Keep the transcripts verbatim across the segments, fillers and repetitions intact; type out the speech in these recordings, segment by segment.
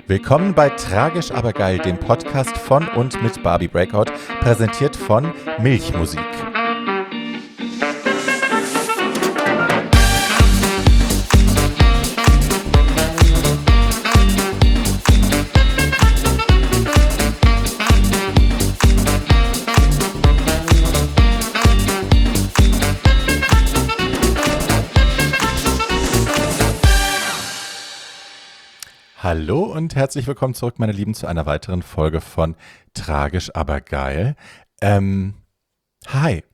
Willkommen bei Tragisch aber geil, dem Podcast von und mit Barbie Breakout, präsentiert von Milchmusik. Hallo und herzlich willkommen zurück, meine Lieben, zu einer weiteren Folge von Tragisch aber geil. Ähm, hi.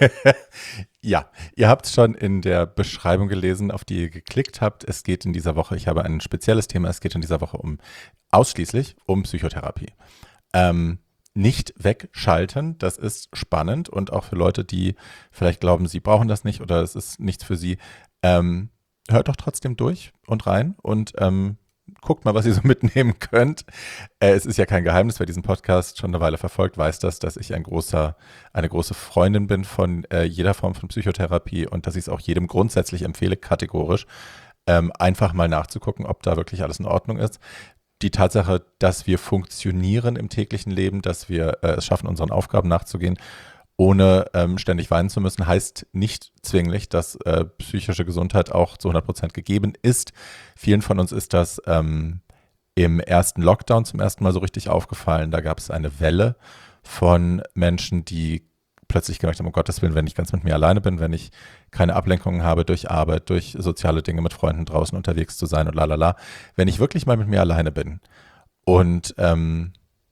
Ja, ihr habt es schon in der Beschreibung gelesen, auf die ihr geklickt habt. Es geht in dieser Woche, ich habe ein spezielles Thema, es geht in dieser Woche um ausschließlich um Psychotherapie. Ähm, nicht wegschalten, das ist spannend und auch für Leute, die vielleicht glauben, sie brauchen das nicht oder es ist nichts für sie. Ähm, hört doch trotzdem durch und rein und ähm, guckt mal, was ihr so mitnehmen könnt. Äh, es ist ja kein Geheimnis, wer diesen Podcast schon eine Weile verfolgt, weiß das, dass ich ein großer, eine große Freundin bin von äh, jeder Form von Psychotherapie und dass ich es auch jedem grundsätzlich empfehle, kategorisch, ähm, einfach mal nachzugucken, ob da wirklich alles in Ordnung ist. Die Tatsache, dass wir funktionieren im täglichen Leben, dass wir äh, es schaffen, unseren Aufgaben nachzugehen, ohne ähm, ständig weinen zu müssen, heißt nicht zwinglich, dass äh, psychische Gesundheit auch zu hundert Prozent gegeben ist. Vielen von uns ist das ähm, im ersten Lockdown zum ersten Mal so richtig aufgefallen. Da gab es eine Welle von Menschen, die plötzlich gemerkt haben, um Gottes Willen, wenn ich ganz mit mir alleine bin, wenn ich keine Ablenkungen habe durch Arbeit, durch soziale Dinge mit Freunden draußen unterwegs zu sein und lalala, wenn ich wirklich mal mit mir alleine bin und ähm,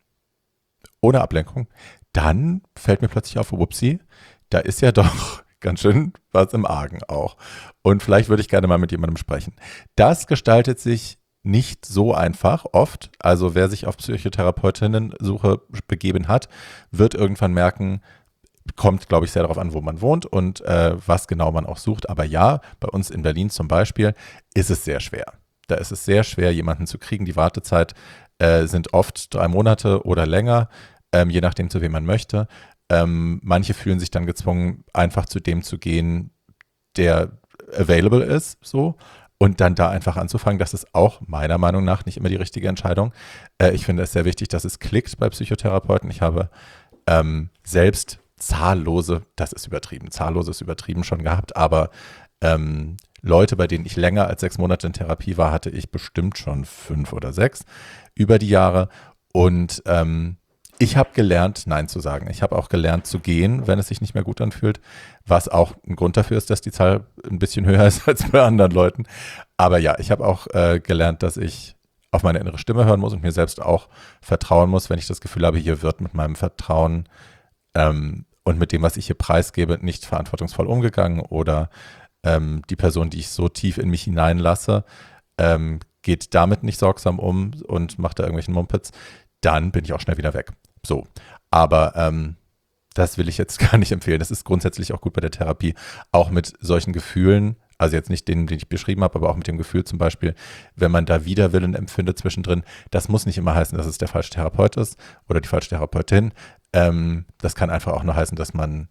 ohne Ablenkung, dann fällt mir plötzlich auf, whoopsie, da ist ja doch ganz schön was im Argen auch. Und vielleicht würde ich gerne mal mit jemandem sprechen. Das gestaltet sich nicht so einfach oft. Also wer sich auf Psychotherapeutinnen-Suche begeben hat, wird irgendwann merken, kommt, glaube ich, sehr darauf an, wo man wohnt und äh, was genau man auch sucht. Aber ja, bei uns in Berlin zum Beispiel ist es sehr schwer. Da ist es sehr schwer, jemanden zu kriegen. Die Wartezeit äh, sind oft drei Monate oder länger. Ähm, je nachdem, zu wem man möchte. Ähm, manche fühlen sich dann gezwungen, einfach zu dem zu gehen, der available ist, so, und dann da einfach anzufangen. Das ist auch meiner Meinung nach nicht immer die richtige Entscheidung. Äh, ich finde es sehr wichtig, dass es klickt bei Psychotherapeuten. Ich habe ähm, selbst zahllose, das ist übertrieben, zahllose ist übertrieben schon gehabt, aber ähm, Leute, bei denen ich länger als sechs Monate in Therapie war, hatte ich bestimmt schon fünf oder sechs über die Jahre und ähm, ich habe gelernt, Nein zu sagen. Ich habe auch gelernt zu gehen, wenn es sich nicht mehr gut anfühlt, was auch ein Grund dafür ist, dass die Zahl ein bisschen höher ist als bei anderen Leuten. Aber ja, ich habe auch äh, gelernt, dass ich auf meine innere Stimme hören muss und mir selbst auch vertrauen muss, wenn ich das Gefühl habe, hier wird mit meinem Vertrauen ähm, und mit dem, was ich hier preisgebe, nicht verantwortungsvoll umgegangen oder ähm, die Person, die ich so tief in mich hineinlasse, ähm, geht damit nicht sorgsam um und macht da irgendwelchen Mumpitz, dann bin ich auch schnell wieder weg. So, aber ähm, das will ich jetzt gar nicht empfehlen. Das ist grundsätzlich auch gut bei der Therapie, auch mit solchen Gefühlen, also jetzt nicht den, den ich beschrieben habe, aber auch mit dem Gefühl zum Beispiel, wenn man da Widerwillen empfindet zwischendrin, das muss nicht immer heißen, dass es der falsche Therapeut ist oder die falsche Therapeutin. Ähm, das kann einfach auch nur heißen, dass man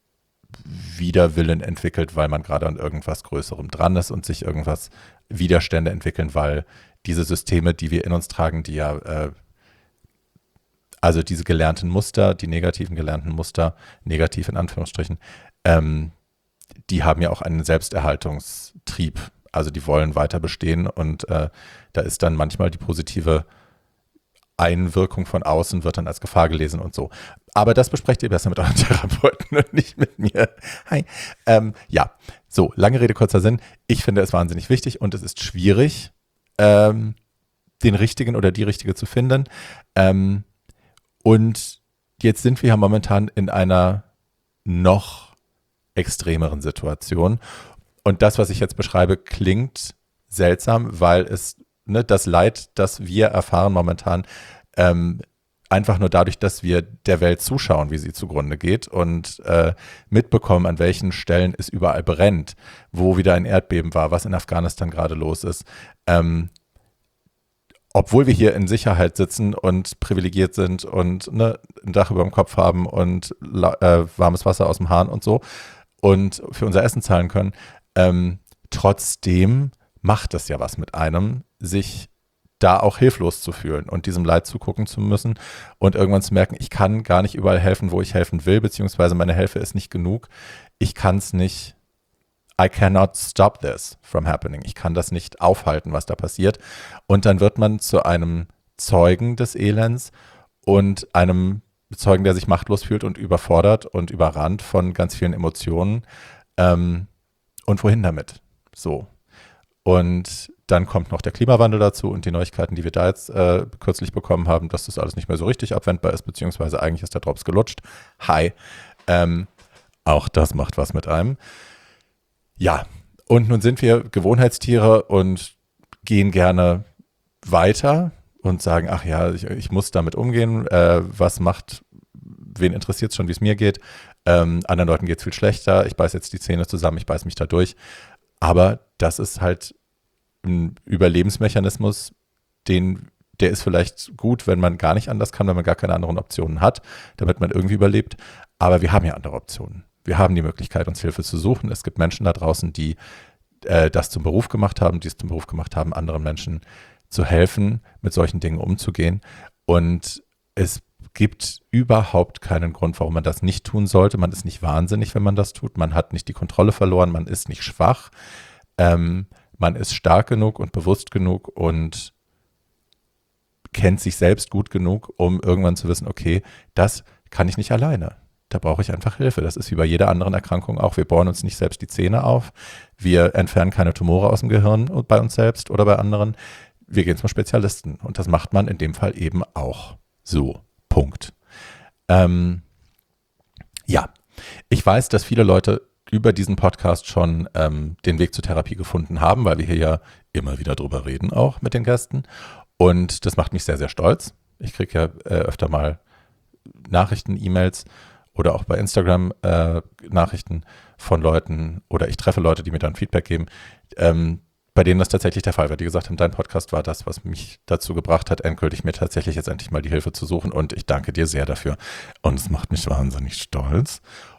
Widerwillen entwickelt, weil man gerade an irgendwas Größerem dran ist und sich irgendwas Widerstände entwickeln, weil diese Systeme, die wir in uns tragen, die ja äh, also diese gelernten Muster, die negativen gelernten Muster, negativ in Anführungsstrichen, ähm, die haben ja auch einen Selbsterhaltungstrieb. Also die wollen weiter bestehen und äh, da ist dann manchmal die positive Einwirkung von außen, wird dann als Gefahr gelesen und so. Aber das besprecht ihr besser mit euren Therapeuten und nicht mit mir. Hi. Ähm, ja, so, lange Rede, kurzer Sinn. Ich finde es wahnsinnig wichtig und es ist schwierig, ähm, den richtigen oder die richtige zu finden. Ähm, Und jetzt sind wir ja momentan in einer noch extremeren Situation. Und das, was ich jetzt beschreibe, klingt seltsam, weil es, ne, das Leid, das wir erfahren momentan, ähm, einfach nur dadurch, dass wir der Welt zuschauen, wie sie zugrunde geht und äh, mitbekommen, an welchen Stellen es überall brennt, wo wieder ein Erdbeben war, was in Afghanistan gerade los ist, ähm, obwohl wir hier in Sicherheit sitzen und privilegiert sind und ne, ein Dach über dem Kopf haben und äh, warmes Wasser aus dem Hahn und so und für unser Essen zahlen können, ähm, trotzdem macht es ja was mit einem, sich da auch hilflos zu fühlen und diesem Leid zugucken zu müssen und irgendwann zu merken, ich kann gar nicht überall helfen, wo ich helfen will, beziehungsweise meine Hilfe ist nicht genug. Ich kann es nicht, I cannot stop this from happening. Ich kann das nicht aufhalten, was da passiert. Und dann wird man zu einem Zeugen des Elends und einem Zeugen, der sich machtlos fühlt und überfordert und überrannt von ganz vielen Emotionen. Ähm, und wohin damit? So. Und dann kommt noch der Klimawandel dazu und die Neuigkeiten, die wir da jetzt äh, kürzlich bekommen haben, dass das alles nicht mehr so richtig abwendbar ist, beziehungsweise eigentlich ist der Drops gelutscht. Hi. Ähm, auch das macht was mit einem. Ja, und nun sind wir Gewohnheitstiere und gehen gerne weiter und sagen, ach ja, ich, ich muss damit umgehen. Äh, was macht, wen interessiert es schon, wie es mir geht? Ähm, anderen Leuten geht es viel schlechter. Ich beiße jetzt die Zähne zusammen, ich beiße mich da durch. Aber das ist halt ein Überlebensmechanismus, den, der ist vielleicht gut, wenn man gar nicht anders kann, wenn man gar keine anderen Optionen hat, damit man irgendwie überlebt. Aber wir haben ja andere Optionen. Wir haben die Möglichkeit, uns Hilfe zu suchen. Es gibt Menschen da draußen, die äh, das zum Beruf gemacht haben, die es zum Beruf gemacht haben, anderen Menschen zu helfen, mit solchen Dingen umzugehen. Und es gibt überhaupt keinen Grund, warum man das nicht tun sollte. Man ist nicht wahnsinnig, wenn man das tut. Man hat nicht die Kontrolle verloren, man ist nicht schwach. Ähm, man ist stark genug und bewusst genug und kennt sich selbst gut genug, um irgendwann zu wissen, okay, das kann ich nicht alleine. Da brauche ich einfach Hilfe. Das ist wie bei jeder anderen Erkrankung auch. Wir bohren uns nicht selbst die Zähne auf. Wir entfernen keine Tumore aus dem Gehirn bei uns selbst oder bei anderen. Wir gehen zum Spezialisten. Und das macht man in dem Fall eben auch so. Punkt. Ähm, ja, ich weiß, dass viele Leute über diesen Podcast schon ähm, den Weg zur Therapie gefunden haben, weil wir hier ja immer wieder drüber reden, auch mit den Gästen. Und das macht mich sehr, sehr stolz. Ich kriege ja äh, öfter mal Nachrichten, E-Mails oder auch bei Instagram äh, Nachrichten von Leuten oder ich treffe Leute, die mir dann Feedback geben, ähm, bei denen das tatsächlich der Fall war. Die gesagt haben, dein Podcast war das, was mich dazu gebracht hat, endgültig mir tatsächlich jetzt endlich mal die Hilfe zu suchen und ich danke dir sehr dafür. Und es macht mich wahnsinnig stolz.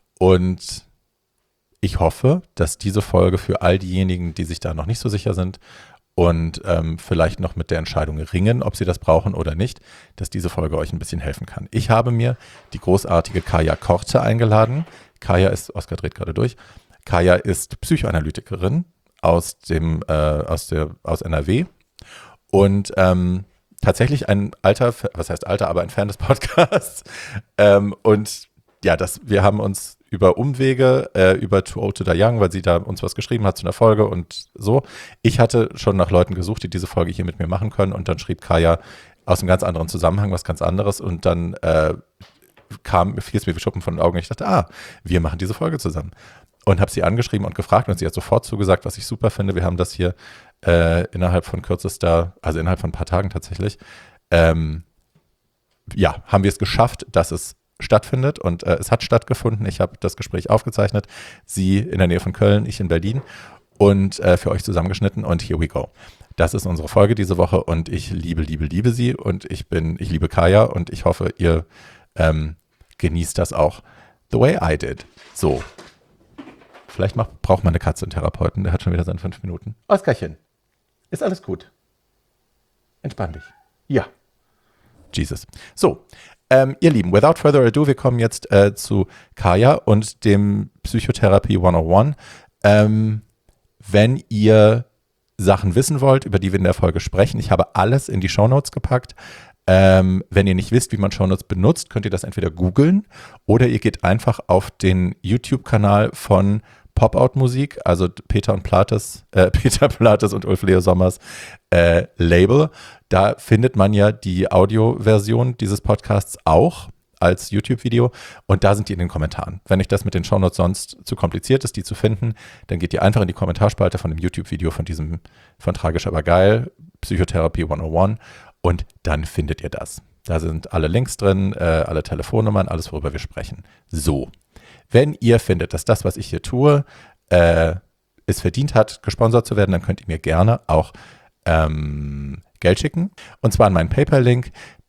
Und ich hoffe, dass diese Folge für all diejenigen, die sich da noch nicht so sicher sind und ähm, vielleicht noch mit der Entscheidung ringen, ob sie das brauchen oder nicht, dass diese Folge euch ein bisschen helfen kann. Ich habe mir die großartige Kaya Korte eingeladen. Kaya ist, Oskar dreht gerade durch, Kaya ist Psychoanalytikerin aus dem äh, aus der aus N R W und ähm, tatsächlich ein alter, was heißt alter, aber ein Fan des Podcasts. ähm, und ja, das, wir haben uns über Umwege, äh, über Too Old to Die Young, weil sie da uns was geschrieben hat zu einer Folge und so. Ich hatte schon nach Leuten gesucht, die diese Folge hier mit mir machen können und dann schrieb Kaya aus einem ganz anderen Zusammenhang was ganz anderes und dann äh, kam, fiel es mir wie Schuppen von den Augen. Ich dachte, ah, wir machen diese Folge zusammen. Und habe sie angeschrieben und gefragt und sie hat sofort zugesagt, was ich super finde. Wir haben das hier äh, innerhalb von kürzester, also innerhalb von ein paar Tagen tatsächlich, ähm, ja, haben wir es geschafft, dass es stattfindet und äh, es hat stattgefunden. Ich habe das Gespräch aufgezeichnet, sie in der Nähe von Köln, ich in Berlin und äh, für euch zusammengeschnitten und here we go. Das ist unsere Folge diese Woche und ich liebe, liebe, liebe sie und ich bin, ich liebe Kaya und ich hoffe, ihr ähm, genießt das auch the way I did. So. Vielleicht macht, braucht meine Katze einen Therapeuten, der hat schon wieder seine fünf Minuten. Oskarchen, ist alles gut. Entspann dich. Ja. Jesus. So, ähm, ihr Lieben, without further ado, wir kommen jetzt äh, zu Kaya und dem Psychotherapie hundertundeins. Ähm, wenn ihr Sachen wissen wollt, über die wir in der Folge sprechen, ich habe alles in die Shownotes gepackt. Ähm, wenn ihr nicht wisst, wie man Shownotes benutzt, könnt ihr das entweder googeln oder ihr geht einfach auf den YouTube-Kanal von Pop-Out-Musik, also Peter und Plates, äh, Peter Plates und Ulf Leo Sommers äh, Label. Da findet man ja die Audioversion dieses Podcasts auch als YouTube-Video und da sind die in den Kommentaren. Wenn euch das mit den Shownotes sonst zu kompliziert ist, die zu finden, dann geht ihr einfach in die Kommentarspalte von dem YouTube-Video von diesem, von Tragisch aber geil, Psychotherapie hundertundeins und dann findet ihr das. Da sind alle Links drin, äh, alle Telefonnummern, alles, worüber wir sprechen. So. Wenn ihr findet, dass das, was ich hier tue, äh, es verdient hat, gesponsert zu werden, dann könnt ihr mir gerne auch ähm, Geld schicken. Und zwar an meinen PayPal-Link,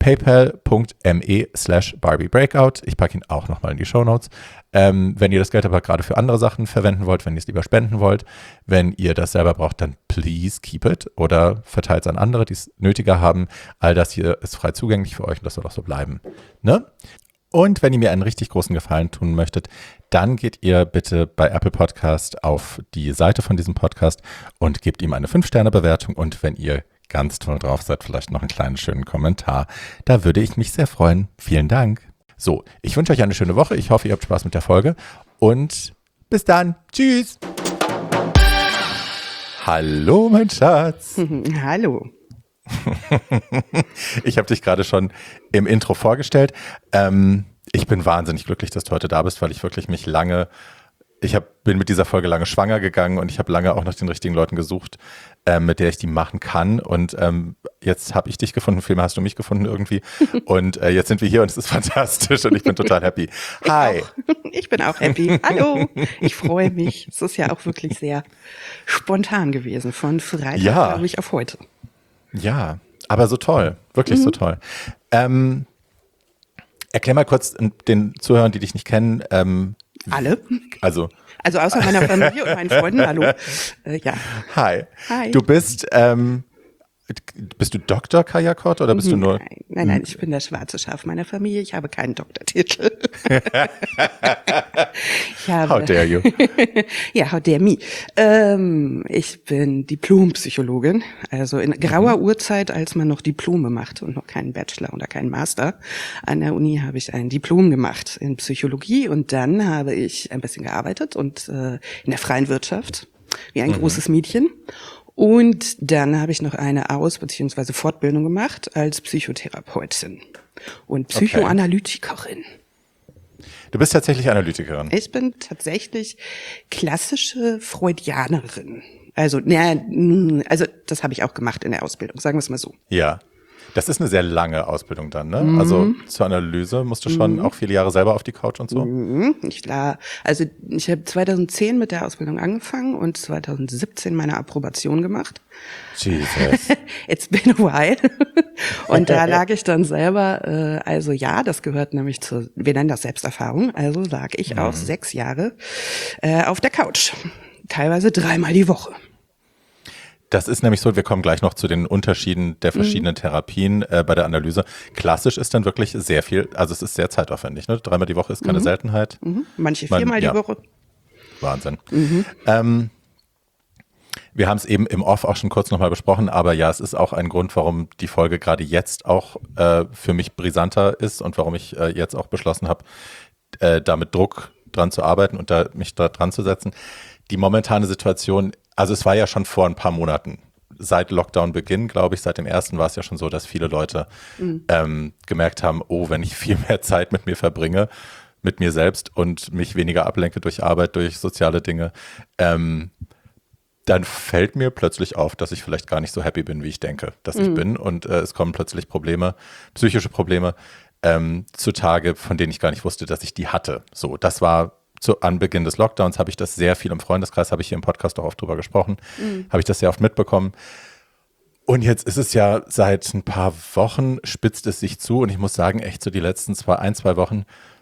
paypal.me slash Barbie Breakout. Ich packe ihn auch nochmal in die Shownotes. Ähm, wenn ihr das Geld aber gerade für andere Sachen verwenden wollt, wenn ihr es lieber spenden wollt, wenn ihr das selber braucht, dann please keep it oder verteilt es an andere, die es nötiger haben. All das hier ist frei zugänglich für euch und das soll auch so bleiben. Ne? Und wenn ihr mir einen richtig großen Gefallen tun möchtet, dann geht ihr bitte bei Apple Podcast auf die Seite von diesem Podcast und gebt ihm eine fünf Sterne Bewertung. Und wenn ihr ganz toll drauf seid, vielleicht noch einen kleinen schönen Kommentar. Da würde ich mich sehr freuen. Vielen Dank. So, ich wünsche euch eine schöne Woche. Ich hoffe, ihr habt Spaß mit der Folge. Und bis dann. Tschüss. Hallo, mein Schatz. Hallo. Ich habe dich gerade schon im Intro vorgestellt. Ähm, ich bin wahnsinnig glücklich, dass du heute da bist, weil ich wirklich mich lange, ich hab, bin mit dieser Folge lange schwanger gegangen und ich habe lange auch nach den richtigen Leuten gesucht, ähm, mit der ich die machen kann. Und ähm, jetzt habe ich dich gefunden, vielmehr hast du mich gefunden irgendwie. Und äh, jetzt sind wir hier und es ist fantastisch und ich bin total happy. Hi. Ich, ich bin auch happy. Hallo. Ich freue mich. Es ist ja auch wirklich sehr spontan gewesen, von Freitag, ja. glaube ich, auf heute. Ja, aber so toll, wirklich mhm. so toll. Ähm, erklär mal kurz den Zuhörern, die dich nicht kennen. Ähm, Alle? Also, also außer meiner Familie und meinen Freunden, hallo. Äh, ja. Hi. Hi. Du bist, ähm, bist du Doktor Kaja Kott oder bist du nur? Nein, nein, nein, ich bin das schwarze Schaf meiner Familie. Ich habe keinen Doktortitel. ich habe, how dare you? Ja, how dare me. Ähm, ich bin Diplompsychologin. Also in grauer mhm. Urzeit, als man noch Diplome machte und noch keinen Bachelor oder keinen Master. An der Uni habe ich ein Diplom gemacht in Psychologie und dann habe ich ein bisschen gearbeitet und äh, in der freien Wirtschaft, wie ein mhm. großes Mädchen. Und dann habe ich noch eine Aus- bzw. Fortbildung gemacht als Psychotherapeutin und Psychoanalytikerin. Okay. Du bist tatsächlich Analytikerin? Ich bin tatsächlich klassische Freudianerin. Also, naja, also das habe ich auch gemacht in der Ausbildung, sagen wir es mal so. Ja. Das ist eine sehr lange Ausbildung dann, ne? Mhm. Also zur Analyse musst du schon mhm. auch viele Jahre selber auf die Couch und so? Mhm. Ich, klar. Also ich habe zweitausendzehn mit der Ausbildung angefangen und zweitausendsiebzehn meine Approbation gemacht. Jesus. It's been a while. Und da lag ich dann selber, äh, also ja, das gehört nämlich zur, wir nennen das Selbsterfahrung, also lag ich mhm. auch sechs Jahre äh, auf der Couch. Teilweise dreimal die Woche. Das ist nämlich so, wir kommen gleich noch zu den Unterschieden der verschiedenen mhm. Therapien äh, bei der Analyse. Klassisch ist dann wirklich sehr viel, also es ist sehr zeitaufwendig. Ne? Dreimal die Woche ist keine mhm. Seltenheit. Mhm. Manche viermal Man, ja. die Woche. Wahnsinn. Mhm. Ähm, wir haben es eben im Off auch schon kurz nochmal besprochen, aber ja, es ist auch ein Grund, warum die Folge gerade jetzt auch äh, für mich brisanter ist und warum ich äh, jetzt auch beschlossen habe, äh, da mit Druck dran zu arbeiten und da mich da dran zu setzen. Die momentane Situation, also es war ja schon vor ein paar Monaten, seit Lockdown-Beginn, glaube ich, seit dem ersten war es ja schon so, dass viele Leute mhm. ähm, gemerkt haben, oh, wenn ich viel mehr Zeit mit mir verbringe, mit mir selbst und mich weniger ablenke durch Arbeit, durch soziale Dinge, ähm, dann fällt mir plötzlich auf, dass ich vielleicht gar nicht so happy bin, wie ich denke, dass mhm. ich bin und äh, es kommen plötzlich Probleme, psychische Probleme ähm, zutage, von denen ich gar nicht wusste, dass ich die hatte. So, das war Zu Anbeginn des Lockdowns habe ich das sehr viel im Freundeskreis, habe ich hier im Podcast auch oft drüber gesprochen, mhm. habe ich das sehr oft mitbekommen. Und jetzt ist es ja seit ein paar Wochen, spitzt es sich zu und ich muss sagen, echt so die letzten zwei, ein, zwei Wochen,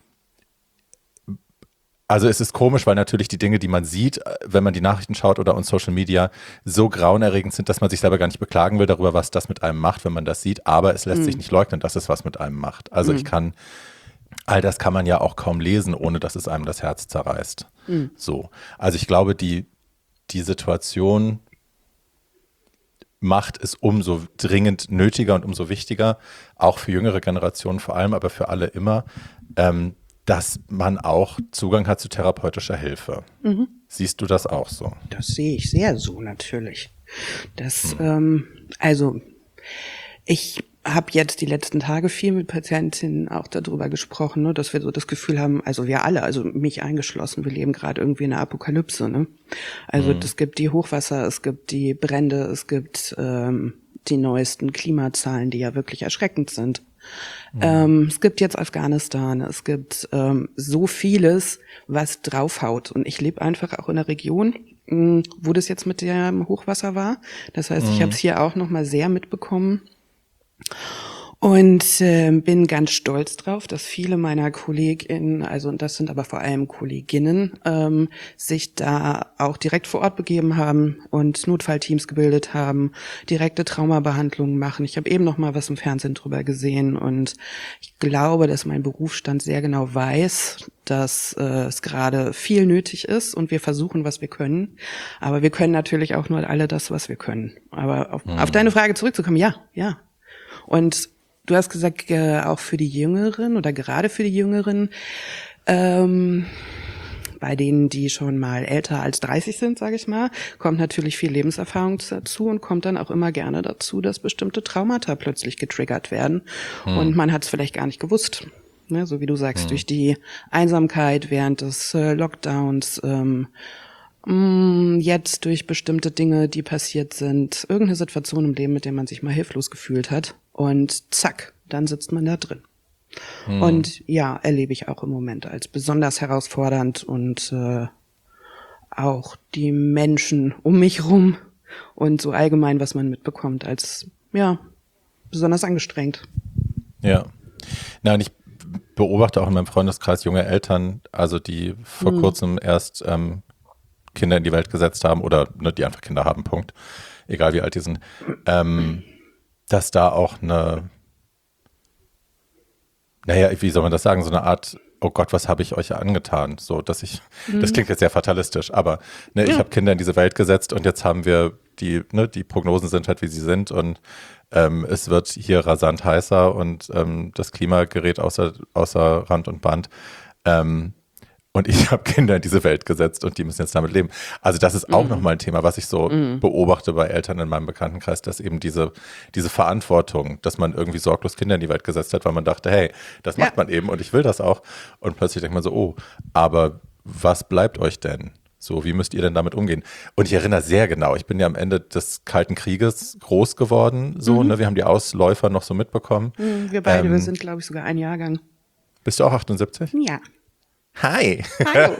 also es ist komisch, weil natürlich die Dinge, die man sieht, wenn man die Nachrichten schaut oder on Social Media, so grauenerregend sind, dass man sich selber gar nicht beklagen will darüber, was das mit einem macht, wenn man das sieht, aber es lässt mhm. sich nicht leugnen, dass es was mit einem macht. Also mhm. ich kann All das kann man ja auch kaum lesen, ohne dass es einem das Herz zerreißt. Mhm. So. Also ich glaube, die, die Situation macht es umso dringend nötiger und umso wichtiger, auch für jüngere Generationen vor allem, aber für alle immer, ähm, dass man auch Zugang hat zu therapeutischer Hilfe. Mhm. Siehst du das auch so? Das sehe ich sehr so, natürlich. Das, mhm. ähm, also ich habe jetzt die letzten Tage viel mit Patientinnen auch darüber gesprochen, ne, dass wir so das Gefühl haben, also wir alle, also mich eingeschlossen, wir leben gerade irgendwie in einer Apokalypse. Ne? Also mhm. es gibt die Hochwasser, es gibt die Brände, es gibt ähm, die neuesten Klimazahlen, die ja wirklich erschreckend sind. Mhm. Ähm, es gibt jetzt Afghanistan, es gibt ähm, so vieles, was draufhaut. Und ich lebe einfach auch in einer Region, mh, wo das jetzt mit dem Hochwasser war. Das heißt, mhm. ich habe es hier auch nochmal sehr mitbekommen. Und äh, bin ganz stolz drauf, dass viele meiner KollegInnen, also und das sind aber vor allem Kolleginnen, ähm, sich da auch direkt vor Ort begeben haben und Notfallteams gebildet haben, direkte Traumabehandlungen machen. Ich habe eben noch mal was im Fernsehen drüber gesehen und ich glaube, dass mein Berufsstand sehr genau weiß, dass äh, es gerade viel nötig ist und wir versuchen, was wir können. Aber wir können natürlich auch nur alle das, was wir können. Aber auf, mhm. auf deine Frage zurückzukommen, ja, ja. Und du hast gesagt, äh, auch für die Jüngeren oder gerade für die Jüngeren, ähm, bei denen, die schon mal älter als dreißig sind, sage ich mal, kommt natürlich viel Lebenserfahrung dazu und kommt dann auch immer gerne dazu, dass bestimmte Traumata plötzlich getriggert werden. Hm. Und man hat es vielleicht gar nicht gewusst. Ne? So wie du sagst, hm. durch die Einsamkeit während des äh, Lockdowns, ähm, mh, jetzt durch bestimmte Dinge, die passiert sind, irgendeine Situation im Leben, mit der man sich mal hilflos gefühlt hat. Und zack, dann sitzt man da drin. Hm. Und ja, erlebe ich auch im Moment als besonders herausfordernd und äh, auch die Menschen um mich rum und so allgemein, was man mitbekommt, als ja, besonders angestrengt. Ja. Nein, ich beobachte auch in meinem Freundeskreis junge Eltern, also die vor hm. kurzem erst ähm, Kinder in die Welt gesetzt haben oder ne, die einfach Kinder haben, Punkt. Egal wie alt die sind. Ähm, dass da auch eine, naja, wie soll man das sagen, so eine Art, oh Gott, was habe ich euch angetan? So, dass ich, mhm. das klingt jetzt sehr fatalistisch, aber ne, ja. ich habe Kinder in diese Welt gesetzt und jetzt haben wir die, ne, die Prognosen sind halt, wie sie sind und ähm, es wird hier rasant heißer und ähm, das Klima gerät außer, außer Rand und Band. Ähm, Und ich habe Kinder in diese Welt gesetzt und die müssen jetzt damit leben. Also das ist auch mm. nochmal ein Thema, was ich so mm. beobachte bei Eltern in meinem Bekanntenkreis, dass eben diese, diese Verantwortung, dass man irgendwie sorglos Kinder in die Welt gesetzt hat, weil man dachte, hey, das macht ja. man eben und ich will das auch. Und plötzlich denkt man so, oh, aber was bleibt euch denn? So, wie müsst ihr denn damit umgehen? Und ich erinnere sehr genau, ich bin ja am Ende des Kalten Krieges groß geworden, so, mhm. ne, wir haben die Ausläufer noch so mitbekommen. Mhm, wir beide, ähm, wir sind, glaube ich, sogar ein Jahrgang. Bist du auch achtundsiebzig? Ja. Hi. Hallo.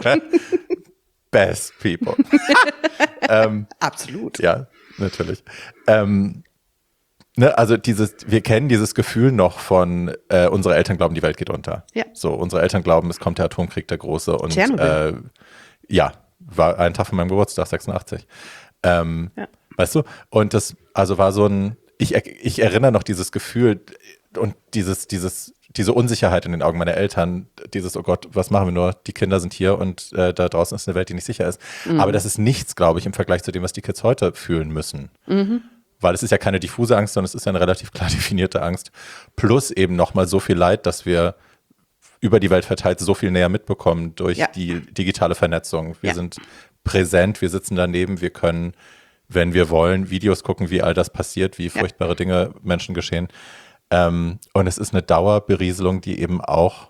Best people. ähm, Absolut. Ja, natürlich. Ähm, ne, also dieses, wir kennen dieses Gefühl noch von, äh, unsere Eltern glauben, die Welt geht unter. Ja. So, unsere Eltern glauben, es kommt der Atomkrieg, der große. Und äh, ja, war ein Tag von meinem Geburtstag, sechsundachtzig. Ähm, ja. Weißt du? Und das, also war so ein, ich, ich erinnere noch dieses Gefühl und dieses, dieses, diese Unsicherheit in den Augen meiner Eltern, dieses, oh Gott, was machen wir nur? Die Kinder sind hier und äh, da draußen ist eine Welt, die nicht sicher ist. Mhm. Aber das ist nichts, glaube ich, im Vergleich zu dem, was die Kids heute fühlen müssen. Mhm. Weil es ist ja keine diffuse Angst, sondern es ist ja eine relativ klar definierte Angst. Plus eben nochmal so viel Leid, dass wir über die Welt verteilt so viel näher mitbekommen durch ja. die digitale Vernetzung. Wir ja. sind präsent, wir sitzen daneben, wir können, wenn wir wollen, Videos gucken, wie all das passiert, wie furchtbare ja. Dinge Menschen geschehen. Ähm, und es ist eine Dauerberieselung, die eben auch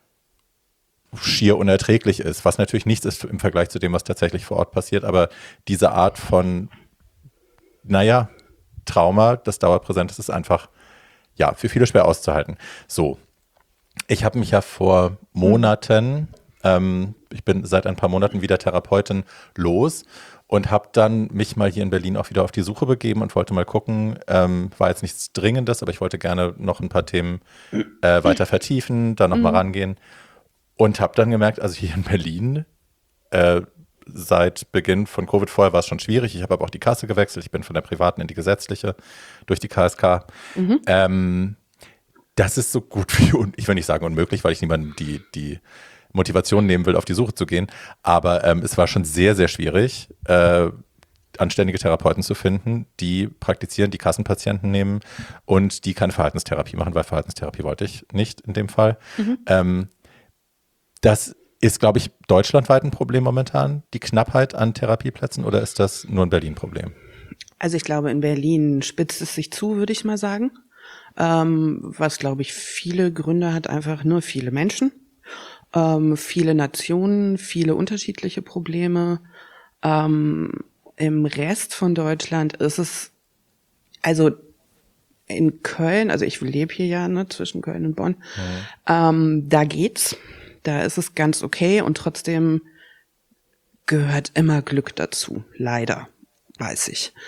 schier unerträglich ist, was natürlich nichts ist im Vergleich zu dem, was tatsächlich vor Ort passiert, aber diese Art von, naja, Trauma, das dauerpräsent ist, ist einfach, ja, für viele schwer auszuhalten. So, ich habe mich ja vor Monaten, ähm, ich bin seit ein paar Monaten wieder Therapeutin los und habe dann mich mal hier in Berlin auch wieder auf die Suche begeben und wollte mal gucken, ähm, war jetzt nichts Dringendes, aber ich wollte gerne noch ein paar Themen äh, weiter vertiefen, da nochmal mhm. rangehen und habe dann gemerkt, also hier in Berlin, äh, seit Beginn von Covid, vorher war es schon schwierig, ich habe aber auch die Kasse gewechselt, ich bin von der privaten in die gesetzliche durch die K S K. Mhm. Ähm, das ist so gut wie, un- ich will nicht sagen unmöglich, weil ich niemandem die, die Motivation nehmen will, auf die Suche zu gehen. Aber ähm, es war schon sehr, sehr schwierig, äh, anständige Therapeuten zu finden, die praktizieren, die Kassenpatienten nehmen und die keine Verhaltenstherapie machen, weil Verhaltenstherapie wollte ich nicht in dem Fall. Mhm. Ähm, das ist, glaube ich, deutschlandweit ein Problem momentan, die Knappheit an Therapieplätzen, oder ist das nur ein Berlin-Problem? Also ich glaube, in Berlin spitzt es sich zu, würde ich mal sagen. Ähm, was, glaube ich, viele Gründe hat, einfach nur viele Menschen. Ähm, viele Nationen, viele unterschiedliche Probleme. Ähm, im Rest von Deutschland ist es, also in Köln, also ich lebe hier ja ne, zwischen Köln und Bonn, mhm. ähm, da geht's, da ist es ganz okay und trotzdem gehört immer Glück dazu, leider, weiß ich.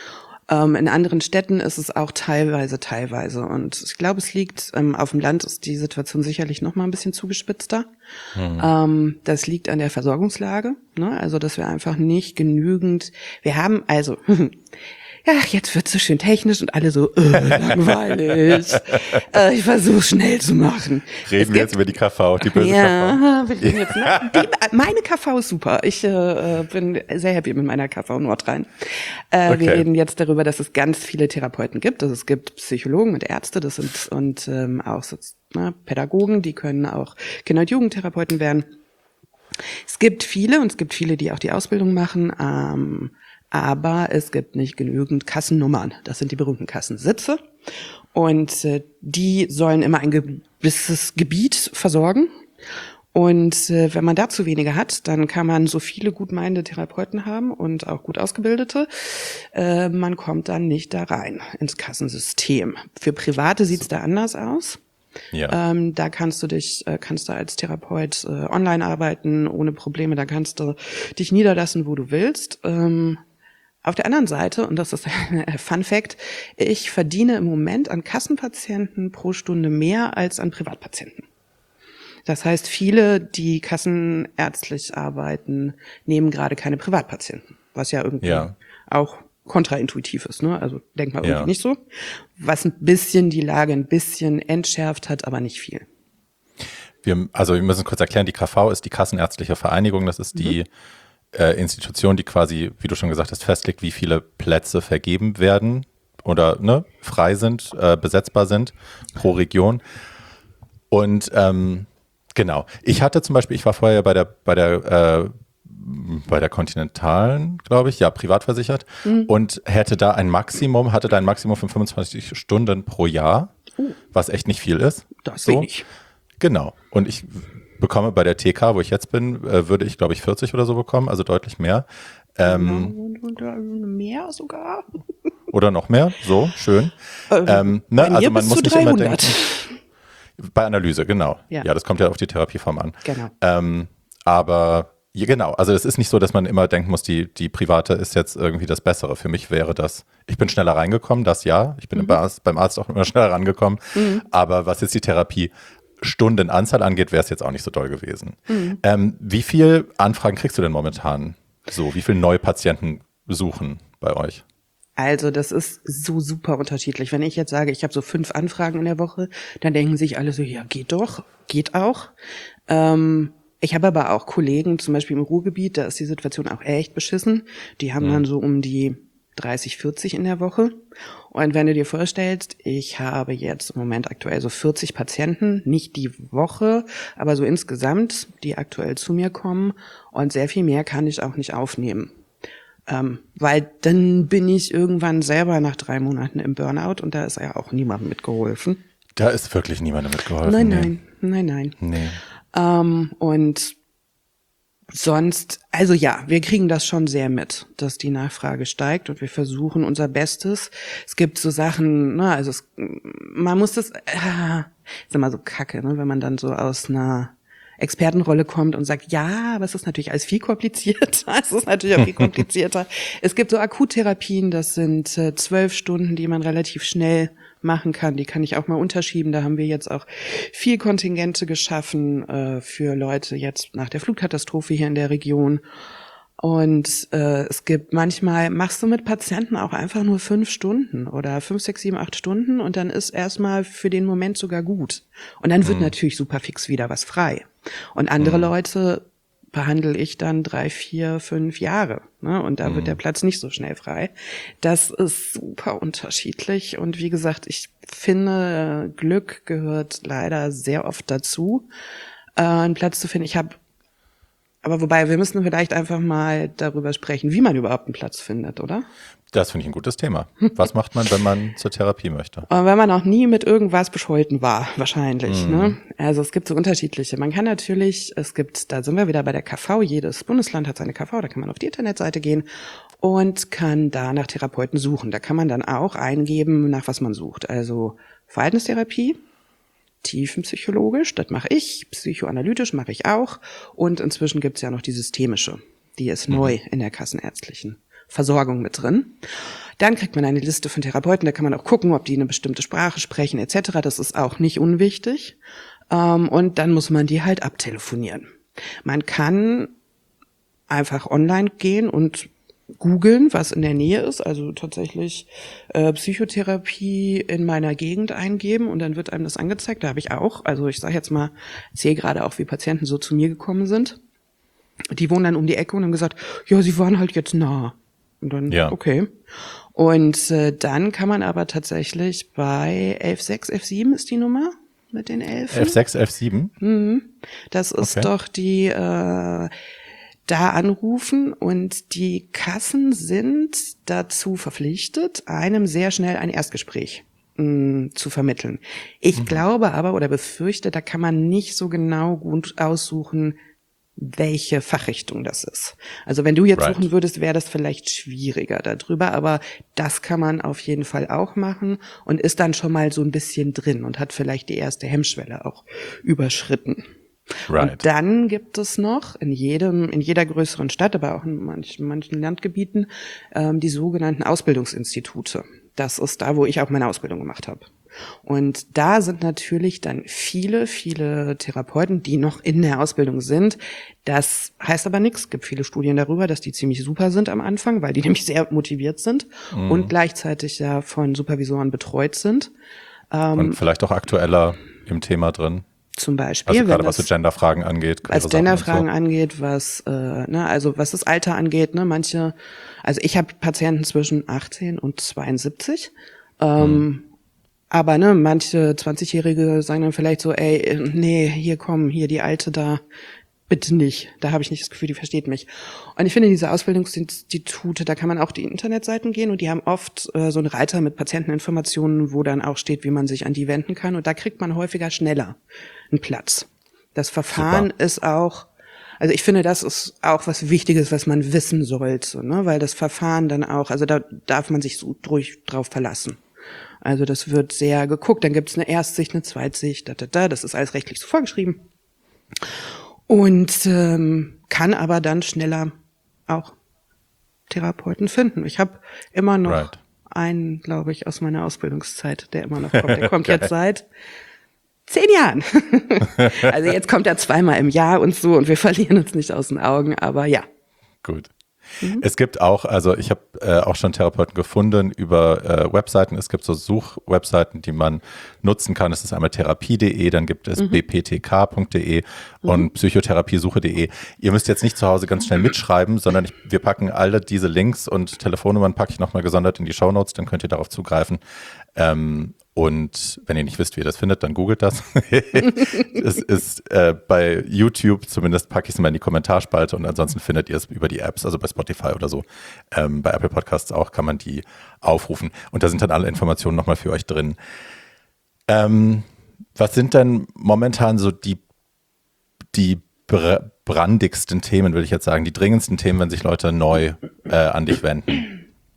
Ähm, in anderen Städten ist es auch teilweise, teilweise. Und ich glaube, es liegt, ähm, auf dem Land ist die Situation sicherlich noch mal ein bisschen zugespitzter. Mhm. Ähm, das liegt an der Versorgungslage, ne? Also, dass wir einfach nicht genügend, wir haben also, ja, jetzt wird's so schön technisch und alle so, äh, langweilig. äh, ich versuche schnell zu machen. Reden wir jetzt über die K V, die böse ja, K V. Wir reden jetzt, ne? die, meine K V ist super. Ich äh, bin sehr happy mit meiner K V Nordrhein. Äh, okay. Wir reden jetzt darüber, dass es ganz viele Therapeuten gibt. Also es gibt Psychologen und Ärzte, das sind und ähm, auch so, ne, Pädagogen, die können auch Kinder- und Jugendtherapeuten werden. Es gibt viele und es gibt viele, die auch die Ausbildung machen. Ähm, Aber es gibt nicht genügend Kassennummern. Das sind die berühmten Kassensitze. Und äh, die sollen immer ein gewisses Gebiet versorgen. Und äh, wenn man dazu wenige hat, dann kann man so viele gut meinende Therapeuten haben und auch gut ausgebildete. Äh, man kommt dann nicht da rein ins Kassensystem. Für Private sieht's da anders aus. Ja. Ähm, da kannst du dich, äh, kannst du als Therapeut äh, online arbeiten, ohne Probleme. Da kannst du dich niederlassen, wo du willst. Ähm, Auf der anderen Seite, und das ist ein Fun Fact, ich verdiene im Moment an Kassenpatienten pro Stunde mehr als an Privatpatienten. Das heißt, viele, die kassenärztlich arbeiten, nehmen gerade keine Privatpatienten, was ja irgendwie ja. auch kontraintuitiv ist, ne? Also denkt man irgendwie ja. nicht so. Was ein bisschen die Lage ein bisschen entschärft hat, aber nicht viel. Wir, also wir müssen kurz erklären, die K V ist die Kassenärztliche Vereinigung, das ist die mhm. äh, Institution, die quasi, wie du schon gesagt hast, festlegt, wie viele Plätze vergeben werden oder ne, frei sind, äh, besetzbar sind pro Region. Und ähm, genau, ich hatte zum Beispiel, ich war vorher bei der, bei der äh, bei der Continentalen, glaube ich, ja, privat versichert mhm. und hätte da ein Maximum, hatte da ein Maximum von fünfundzwanzig Stunden pro Jahr, uh. was echt nicht viel ist. Das ist so. Wenig. Genau. Und ich bekomme bei der T K, wo ich jetzt bin, würde ich, glaube ich, vierzig oder so bekommen, also deutlich mehr. Ähm, mehr sogar? Oder noch mehr, so, schön. Ähm, ähm, ne? Bei mir also man bis muss zu nicht dreihundert. immer denken. Bei Analyse, genau. Ja. ja, das kommt ja auf die Therapieform an. Genau. Ähm, aber ja, genau, also es ist nicht so, dass man immer denken muss, die, die private ist jetzt irgendwie das Bessere. Für mich wäre das, ich bin schneller reingekommen, das ja. Ich bin mhm. beim, Arzt, beim Arzt auch immer schneller rangekommen. Mhm. Aber was jetzt die Therapie Stundenanzahl angeht, wäre es jetzt auch nicht so doll gewesen. Mhm. Ähm, wie viel Anfragen kriegst du denn momentan? So, wie viele neue Patienten suchen bei euch? Also das ist so super unterschiedlich. Wenn ich jetzt sage, ich habe so fünf Anfragen in der Woche, dann denken sich alle so, ja, geht doch, geht auch. Ähm, ich habe aber auch Kollegen, zum Beispiel im Ruhrgebiet, da ist die Situation auch echt beschissen. Die haben mhm. dann so um die dreißig, vierzig in der Woche. Und wenn du dir vorstellst, ich habe jetzt im Moment aktuell so vierzig Patienten, nicht die Woche, aber so insgesamt, die aktuell zu mir kommen. Und sehr viel mehr kann ich auch nicht aufnehmen. Ähm, weil dann bin ich irgendwann selber nach drei Monaten im Burnout und da ist ja auch niemandem mitgeholfen. Da ist wirklich niemandem mitgeholfen. Nein, nee. nein, nein, nein. Nee. Ähm, und sonst, also ja, wir kriegen das schon sehr mit, dass die Nachfrage steigt und wir versuchen unser Bestes. Es gibt so Sachen, ne, also es, man muss das, äh, ist immer so kacke, ne, wenn man dann so aus einer Expertenrolle kommt und sagt, ja, aber es ist natürlich alles viel komplizierter. Es ist natürlich auch viel komplizierter. Es gibt so Akuttherapien, das sind äh, zwölf Stunden, die man relativ schnell machen kann. Die kann ich auch mal unterschieben. Da haben wir jetzt auch viel Kontingente geschaffen äh, für Leute jetzt nach der Flutkatastrophe hier in der Region. Und äh, es gibt manchmal, machst du mit Patienten auch einfach nur fünf Stunden oder fünf, sechs, sieben, acht Stunden und dann ist erstmal für den Moment sogar gut. Und dann wird mhm. natürlich super fix wieder was frei. Und andere mhm. Leute behandle ich dann drei, vier, fünf Jahre, ne? Und da mhm. wird der Platz nicht so schnell frei. Das ist super unterschiedlich. Und wie gesagt, ich finde, Glück gehört leider sehr oft dazu, äh, einen Platz zu finden. Ich habe Aber wobei, wir müssen vielleicht einfach mal darüber sprechen, wie man überhaupt einen Platz findet, oder? Das finde ich ein gutes Thema. Was macht man, wenn man zur Therapie möchte? Und wenn man noch nie mit irgendwas bescholten war, wahrscheinlich. Mm. Ne? Also es gibt so unterschiedliche. Man kann natürlich, es gibt, da sind wir wieder bei der K V, jedes Bundesland hat seine K V, da kann man auf die Internetseite gehen und kann da nach Therapeuten suchen. Da kann man dann auch eingeben, nach was man sucht. Also Verhaltenstherapie, tiefenpsychologisch, das mache ich, psychoanalytisch mache ich auch und inzwischen gibt's ja noch die systemische, die ist mhm. neu in der kassenärztlichen Versorgung mit drin. Dann kriegt man eine Liste von Therapeuten, da kann man auch gucken, ob die eine bestimmte Sprache sprechen et cetera. Das ist auch nicht unwichtig. Und dann muss man die halt abtelefonieren. Man kann einfach online gehen und googeln, was in der Nähe ist, also tatsächlich äh, Psychotherapie in meiner Gegend eingeben und dann wird einem das angezeigt. Da habe ich auch, also ich sage jetzt mal, sehe gerade auch, wie Patienten so zu mir gekommen sind. Die wohnen dann um die Ecke und haben gesagt, ja, sie waren halt jetzt nah. Und dann, ja. okay. Und äh, dann kann man aber tatsächlich bei elf sechs, elf sieben ist die Nummer mit den Elfen. elf sechs, elf sieben? Mhm. Das ist okay. Doch die, äh, da anrufen und die Kassen sind dazu verpflichtet, einem sehr schnell ein Erstgespräch mh, zu vermitteln. Ich mhm. glaube aber oder befürchte, da kann man nicht so genau gut aussuchen, welche Fachrichtung das ist. Also wenn du jetzt right. suchen würdest, wäre das vielleicht schwieriger darüber, aber das kann man auf jeden Fall auch machen und ist dann schon mal so ein bisschen drin und hat vielleicht die erste Hemmschwelle auch überschritten. Right. Und dann gibt es noch in jedem, in jeder größeren Stadt, aber auch in manchen, manchen Landgebieten, ähm, die sogenannten Ausbildungsinstitute. Das ist da, wo ich auch meine Ausbildung gemacht habe. Und da sind natürlich dann viele, viele Therapeuten, die noch in der Ausbildung sind. Das heißt aber nichts. Es gibt viele Studien darüber, dass die ziemlich super sind am Anfang, weil die nämlich sehr motiviert sind mhm. und gleichzeitig ja von Supervisoren betreut sind. Und vielleicht auch aktueller im Thema drin. Zum Beispiel. Also gerade was so Genderfragen angeht. Was Genderfragen so. angeht, was, äh, ne, also was das Alter angeht, ne, manche, also ich habe Patienten zwischen achtzehn und zweiundsiebzig, ähm, hm. aber ne, manche zwanzigjährige sagen dann vielleicht so, ey, nee, hier komm, hier die Alte da, bitte nicht. Da habe ich nicht das Gefühl, die versteht mich. Und ich finde, diese Ausbildungsinstitute, da kann man auch die Internetseiten gehen und die haben oft äh, so einen Reiter mit Patienteninformationen, wo dann auch steht, wie man sich an die wenden kann. Und da kriegt man häufiger schneller einen Platz. Das Verfahren Super. ist auch, also ich finde, das ist auch was Wichtiges, was man wissen sollte, ne? Weil das Verfahren dann auch, also da darf man sich so durch drauf verlassen. Also das wird sehr geguckt, dann gibt es eine Erstsicht, eine Zweitsicht, da, da, da, das ist alles rechtlich so vorgeschrieben. Und ähm, kann aber dann schneller auch Therapeuten finden. Ich habe immer noch right. einen, glaube ich, aus meiner Ausbildungszeit, der immer noch kommt. Der kommt jetzt seit zehn Jahren. Also jetzt kommt er zweimal im Jahr und so und wir verlieren uns nicht aus den Augen, aber ja. Gut. Mhm. Es gibt auch, also ich habe äh, auch schon Therapeuten gefunden über äh, Webseiten. Es gibt so Suchwebseiten, die man nutzen kann. Es ist einmal therapie punkt de, dann gibt es mhm. b p t k punkt de mhm. und psychotherapiesuche punkt de. Ihr müsst jetzt nicht zu Hause ganz schnell mitschreiben, sondern ich, wir packen alle diese Links und Telefonnummern packe ich nochmal gesondert in die Shownotes, dann könnt ihr darauf zugreifen. Ähm, Und wenn ihr nicht wisst, wie ihr das findet, dann googelt das. Es ist äh, bei YouTube, zumindest packe ich es mal in die Kommentarspalte und ansonsten findet ihr es über die Apps, also bei Spotify oder so. Ähm, bei Apple Podcasts auch kann man die aufrufen. Und da sind dann alle Informationen nochmal für euch drin. Ähm, was sind denn momentan so die, die br- brandigsten Themen, will ich jetzt sagen, die dringendsten Themen, wenn sich Leute neu äh, an dich wenden?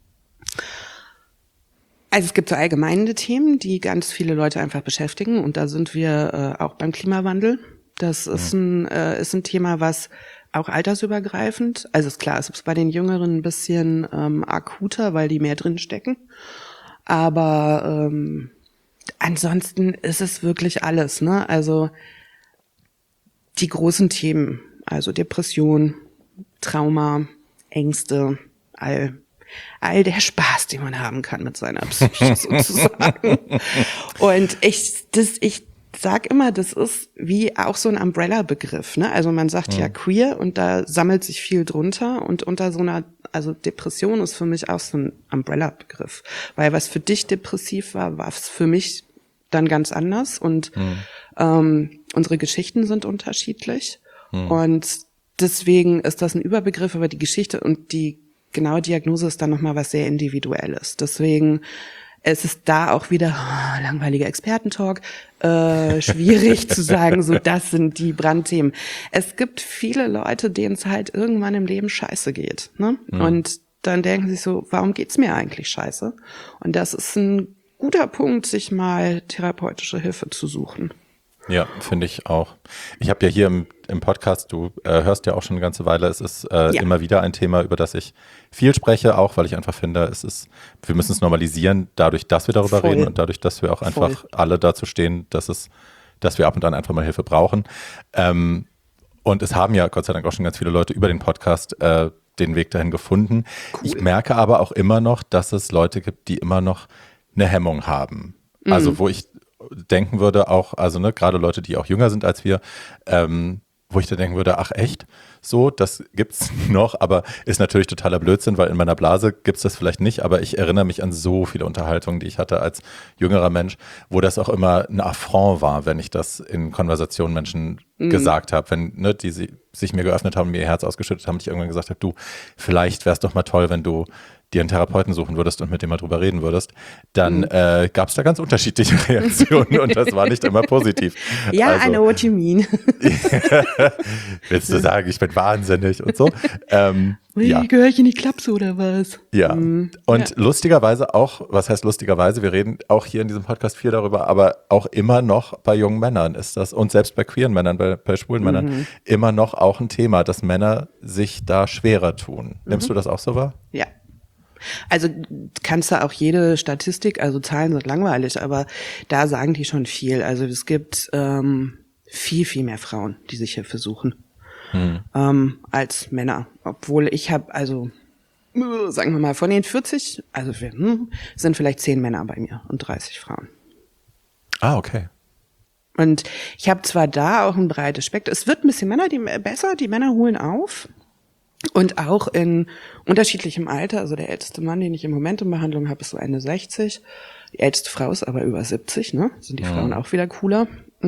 Also es gibt so allgemeine Themen, die ganz viele Leute einfach beschäftigen und da sind wir äh, auch beim Klimawandel. Das ist ein äh, ist ein Thema, was auch altersübergreifend, also ist klar, es ist bei den Jüngeren ein bisschen ähm, akuter, weil die mehr drin stecken. Aber ähm, ansonsten ist es wirklich alles, ne? Also die großen Themen, also Depression, Trauma, Ängste, all all der Spaß, den man haben kann mit seiner Psyche sozusagen. Und ich, das, ich sag immer, das ist wie auch so ein Umbrella-Begriff, ne? Also man sagt ja. ja queer und da sammelt sich viel drunter und unter so einer, also Depression ist für mich auch so ein Umbrella-Begriff. Weil was für dich depressiv war, war es für mich dann ganz anders und mhm. ähm, unsere Geschichten sind unterschiedlich mhm. und deswegen ist das ein Überbegriff, aber die Geschichte und die genaue Diagnose ist dann nochmal was sehr Individuelles. Deswegen es ist da auch wieder oh, langweiliger Expertentalk, äh, schwierig zu sagen, so das sind die Brandthemen. Es gibt viele Leute, denen es halt irgendwann im Leben scheiße geht, ne? Mhm. Und dann denken sie so, warum geht's mir eigentlich scheiße? Und das ist ein guter Punkt, sich mal therapeutische Hilfe zu suchen. Ja, finde ich auch. Ich habe ja hier im, im Podcast, du äh, hörst ja auch schon eine ganze Weile, es ist äh, Ja. immer wieder ein Thema, über das ich viel spreche, auch weil ich einfach finde, es ist, wir müssen es normalisieren, dadurch, dass wir darüber Voll. reden und dadurch, dass wir auch einfach Voll. alle dazu stehen, dass es, dass wir ab und an einfach mal Hilfe brauchen. Ähm, und es haben ja Gott sei Dank auch schon ganz viele Leute über den Podcast äh, den Weg dahin gefunden. Cool. Ich merke aber auch immer noch, dass es Leute gibt, die immer noch eine Hemmung haben. Also wo ich denken würde, auch, also ne, gerade Leute, die auch jünger sind als wir, ähm, wo ich dann denken würde, ach echt, so, das gibt's noch, aber ist natürlich totaler Blödsinn, weil in meiner Blase gibt's das vielleicht nicht, aber ich erinnere mich an so viele Unterhaltungen, die ich hatte als jüngerer Mensch, wo das auch immer ein Affront war, wenn ich das in Konversationen Menschen mhm. gesagt habe, wenn ne, die sie, sich mir geöffnet haben, mir ihr Herz ausgeschüttet haben, und ich irgendwann gesagt habe, du, vielleicht wär's doch mal toll, wenn du dir einen Therapeuten suchen würdest und mit dem mal drüber reden würdest, dann mhm. äh, gab es da ganz unterschiedliche Reaktionen und das war nicht immer positiv. Ja, also, I know what you mean. Willst du sagen, ich bin wahnsinnig und so? Ähm, Hey, ja. Gehöre ich in die Klapse oder was? Ja, Mhm. und Ja. lustigerweise auch, was heißt lustigerweise, wir reden auch hier in diesem Podcast viel darüber, aber auch immer noch bei jungen Männern ist das, und selbst bei queeren Männern, bei, bei schwulen Männern, Mhm. immer noch auch ein Thema, dass Männer sich da schwerer tun. Nimmst Mhm. du das auch so wahr? Ja. Also kannst du auch jede Statistik, also Zahlen sind langweilig, aber da sagen die schon viel. Also es gibt ähm, viel, viel mehr Frauen, die sich Hilfe suchen, hm. ähm, als Männer. Obwohl ich habe, also äh, sagen wir mal, von den vierzig, also wir, hm, sind vielleicht zehn Männer bei mir und dreißig Frauen. Ah, okay. Und ich habe zwar da auch ein breites Spektrum, es wird ein bisschen Männer, die besser, die Männer holen auf. Und auch in unterschiedlichem Alter, also der älteste Mann, den ich im Moment in Behandlung habe, ist so Ende sechzig. Die älteste Frau ist aber über siebzig, ne? Sind die Mhm. Frauen auch wieder cooler.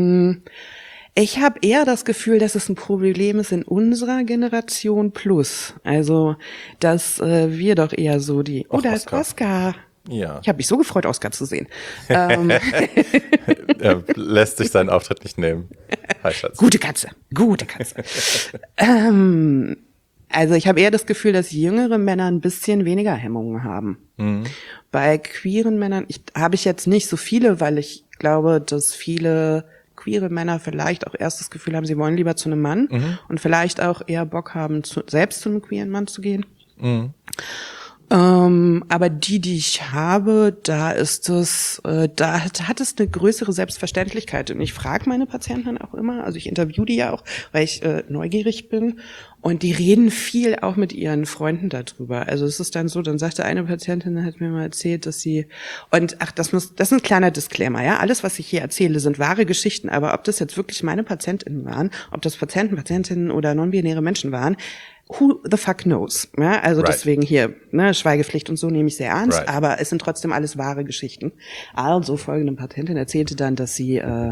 Ich habe eher das Gefühl, dass es ein Problem ist in unserer Generation plus. Also, dass äh, wir doch eher so die, oh, Och, da ist Oscar. Oscar. Ja. Ich habe mich so gefreut, Oscar zu sehen. ähm, Er lässt sich seinen Auftritt nicht nehmen. Hi, Schatz. Gute Katze, gute Katze. ähm, also ich habe eher das Gefühl, dass jüngere Männer ein bisschen weniger Hemmungen haben. Mhm. Bei queeren Männern ich, habe ich jetzt nicht so viele, weil ich glaube, dass viele queere Männer vielleicht auch erst das Gefühl haben, sie wollen lieber zu einem Mann Mhm. und vielleicht auch eher Bock haben, zu, selbst zu einem queeren Mann zu gehen. Mhm. Ähm, aber die, die ich habe, da ist es, äh, da hat, hat es eine größere Selbstverständlichkeit. Und ich frage meine Patienten auch immer, also ich interview die ja auch, weil ich äh, neugierig bin. Und die reden viel auch mit ihren Freunden darüber. Also es ist dann so, dann sagte eine Patientin, hat mir mal erzählt, dass sie, und ach, das muss, das ist ein kleiner Disclaimer, ja. Alles, was ich hier erzähle, sind wahre Geschichten. Aber ob das jetzt wirklich meine PatientInnen waren, ob das Patienten, Patientinnen oder non-binäre Menschen waren, who the fuck knows? Ja, also Right. deswegen hier, ne, Schweigepflicht und so nehme ich sehr ernst, Right. aber es sind trotzdem alles wahre Geschichten. Also folgende Patientin erzählte dann, dass sie äh,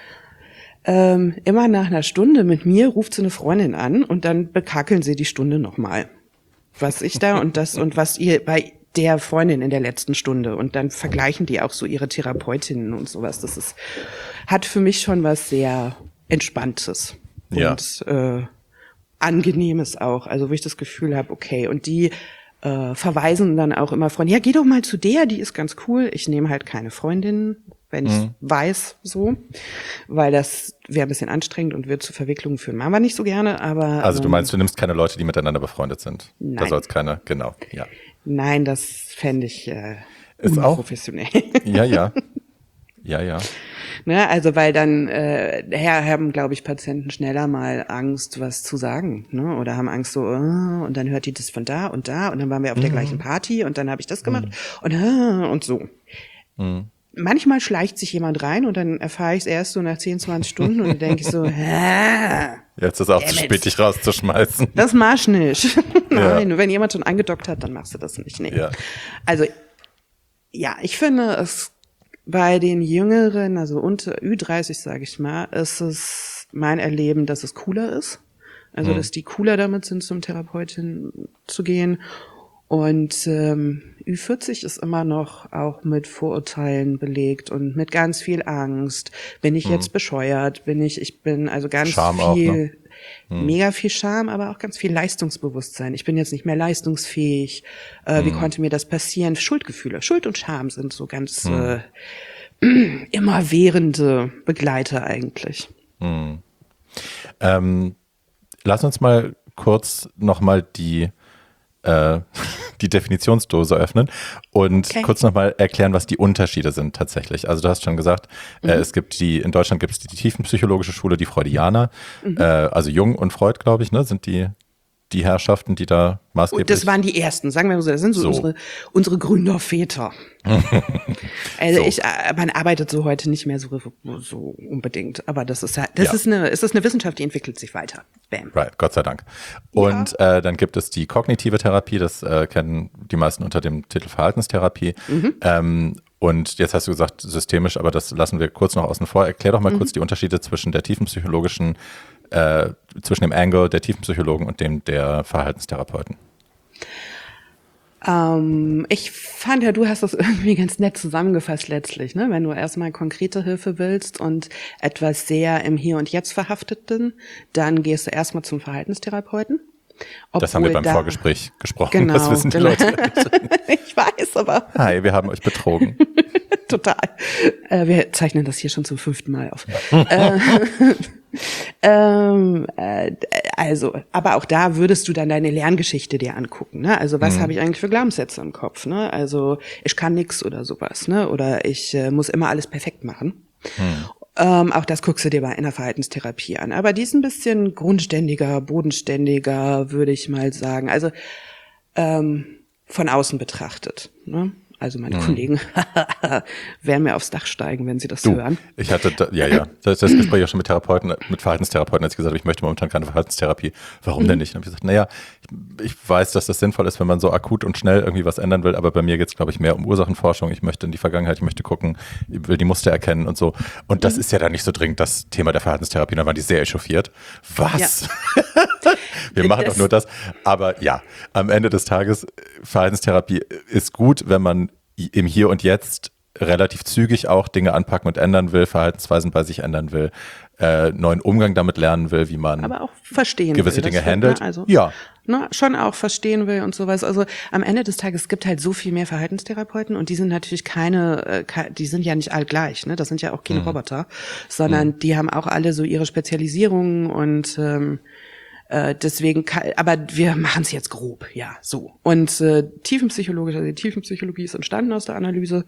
ähm, immer nach einer Stunde mit mir ruft sie eine Freundin an und dann bekackeln sie die Stunde nochmal. Was ich da und das und was ihr bei der Freundin in der letzten Stunde und dann vergleichen die auch so ihre Therapeutinnen und sowas. Das ist, hat für mich schon was sehr Entspanntes. Ja. Und äh, Angenehmes auch, also wo ich das Gefühl habe, okay, und die äh, verweisen dann auch immer Freunde, ja, geh doch mal zu der, die ist ganz cool. Ich nehme halt keine Freundin, wenn ich Mhm. weiß, so, weil das wäre ein bisschen anstrengend und wird zu Verwicklungen führen. Machen wir nicht so gerne, aber Also du ähm, meinst, du nimmst keine Leute, die miteinander befreundet sind? Da Nein. soll es keine, genau, ja. nein, das fände ich äh, Ist auch- unprofessionell. Ja, ja. Ja, ja. Ne, also weil dann äh, her haben, glaube ich, Patienten schneller mal Angst, was zu sagen, ne? Oder haben Angst so, äh, und dann hört die das von da und da und dann waren wir auf der gleichen Party und dann habe ich das gemacht und äh, und so. Mhm. Manchmal schleicht sich jemand rein und dann erfahre ich es erst so nach zehn, zwanzig Stunden und dann denke ich so, hä, Jetzt ist auch zu Damn it. spät, dich rauszuschmeißen. das machst du nicht. Ja. Nein, und wenn jemand schon angedockt hat, dann machst du das nicht. Nee. Ja. Also, ja, ich finde es bei den Jüngeren, also unter Ü dreißig, sage ich mal, ist es mein Erleben, dass es cooler ist. Also, Mhm. dass die cooler damit sind, zum Therapeutin zu gehen. Und ähm, Ü vierzig ist immer noch auch mit Vorurteilen belegt und mit ganz viel Angst. Bin ich jetzt bescheuert? Bin ich, ich bin also ganz Scham auch, viel, ne? mega viel Scham, aber auch ganz viel Leistungsbewusstsein. Ich bin jetzt nicht mehr leistungsfähig. Äh, Wie konnte mir das passieren? Schuldgefühle, Schuld und Scham sind so ganz äh, immerwährende Begleiter eigentlich. Hm. Ähm, lass uns mal kurz nochmal die, äh, die Definitionsdose öffnen und Okay. kurz nochmal erklären, was die Unterschiede sind tatsächlich. Also du hast schon gesagt, Mhm. äh, es gibt die, in Deutschland gibt es die tiefenpsychologische Schule, die Freudianer, Mhm. äh, also Jung und Freud, glaube ich, ne, sind die, die Herrschaften, die da maßgeblich... Und das waren die ersten, sagen wir mal so, das sind so, So. unsere, unsere Gründerväter. Also So. ich, äh, man arbeitet so heute nicht mehr so, so unbedingt, aber das ist ja, das Ja. ist eine, es ist eine Wissenschaft, die entwickelt sich weiter. Bam. Right, Gott sei Dank. Und äh, dann gibt es die kognitive Therapie, das äh, kennen die meisten unter dem Titel Verhaltenstherapie. Mhm. Ähm, und jetzt hast du gesagt systemisch, aber das lassen wir kurz noch außen vor. Erklär doch mal Mhm. kurz die Unterschiede zwischen der tiefenpsychologischen, äh, zwischen dem Angle der Tiefenpsychologen und dem der Verhaltenstherapeuten. Ähm, ich fand ja, du hast das irgendwie ganz nett zusammengefasst letztlich, ne? Wenn du erstmal konkrete Hilfe willst und etwas sehr im Hier und Jetzt verhaftet bin, dann gehst du erstmal zum Verhaltenstherapeuten. Das haben wir Obwohl beim da- Vorgespräch gesprochen, Genau, das wissen die genau. Leute. Ich weiß, aber Hi, wir haben euch betrogen. total. Äh, wir zeichnen das hier schon zum fünften Mal auf. äh, ähm, äh, also, aber auch da würdest du dann deine Lerngeschichte dir angucken, ne? Also, was Mhm. habe ich eigentlich für Glaubenssätze im Kopf, ne? Also, ich kann nix oder sowas, ne? Oder ich äh, muss immer alles perfekt machen. Mhm. Ähm, auch das guckst du dir bei einer Verhaltenstherapie an. Aber die ist ein bisschen grundständiger, bodenständiger, würde ich mal sagen. Also ähm, von außen betrachtet. Ne? Also meine Kollegen werden mir aufs Dach steigen, wenn sie das Du, hören. ich hatte, da, ja, ja, das, das Gespräch auch schon mit Therapeuten, mit Verhaltenstherapeuten, als ich gesagt habe, ich möchte momentan keine Verhaltenstherapie. Warum Mhm. denn nicht? Und ich gesagt, naja, ich, ich weiß, dass das sinnvoll ist, wenn man so akut und schnell irgendwie was ändern will, aber bei mir geht es, glaube ich, mehr um Ursachenforschung. Ich möchte in die Vergangenheit, ich möchte gucken, ich will die Muster erkennen und so. Und das Mhm. ist ja dann nicht so dringend das Thema der Verhaltenstherapie. Da waren die sehr echauffiert. Was? Wir machen doch Das- nur das. Aber ja, am Ende des Tages, Verhaltenstherapie ist gut, wenn man im Hier und Jetzt relativ zügig auch Dinge anpacken und ändern will, Verhaltensweisen bei sich ändern will, äh, neuen Umgang damit lernen will, wie man Aber auch verstehen gewisse will. Dinge Das wird, handelt. Ne, also, Ja. ne, schon auch verstehen will und sowas. Also am Ende des Tages es gibt halt so viel mehr Verhaltenstherapeuten und die sind natürlich keine, äh, ke- die sind ja nicht all gleich, ne? Das sind ja auch keine Mhm. Roboter, sondern die haben auch alle so ihre Spezialisierungen und ähm, Äh, deswegen, ka- aber wir machen es jetzt grob, ja, so. Und äh, tiefenpsychologisch, also die Tiefenpsychologie ist entstanden aus der Analyse.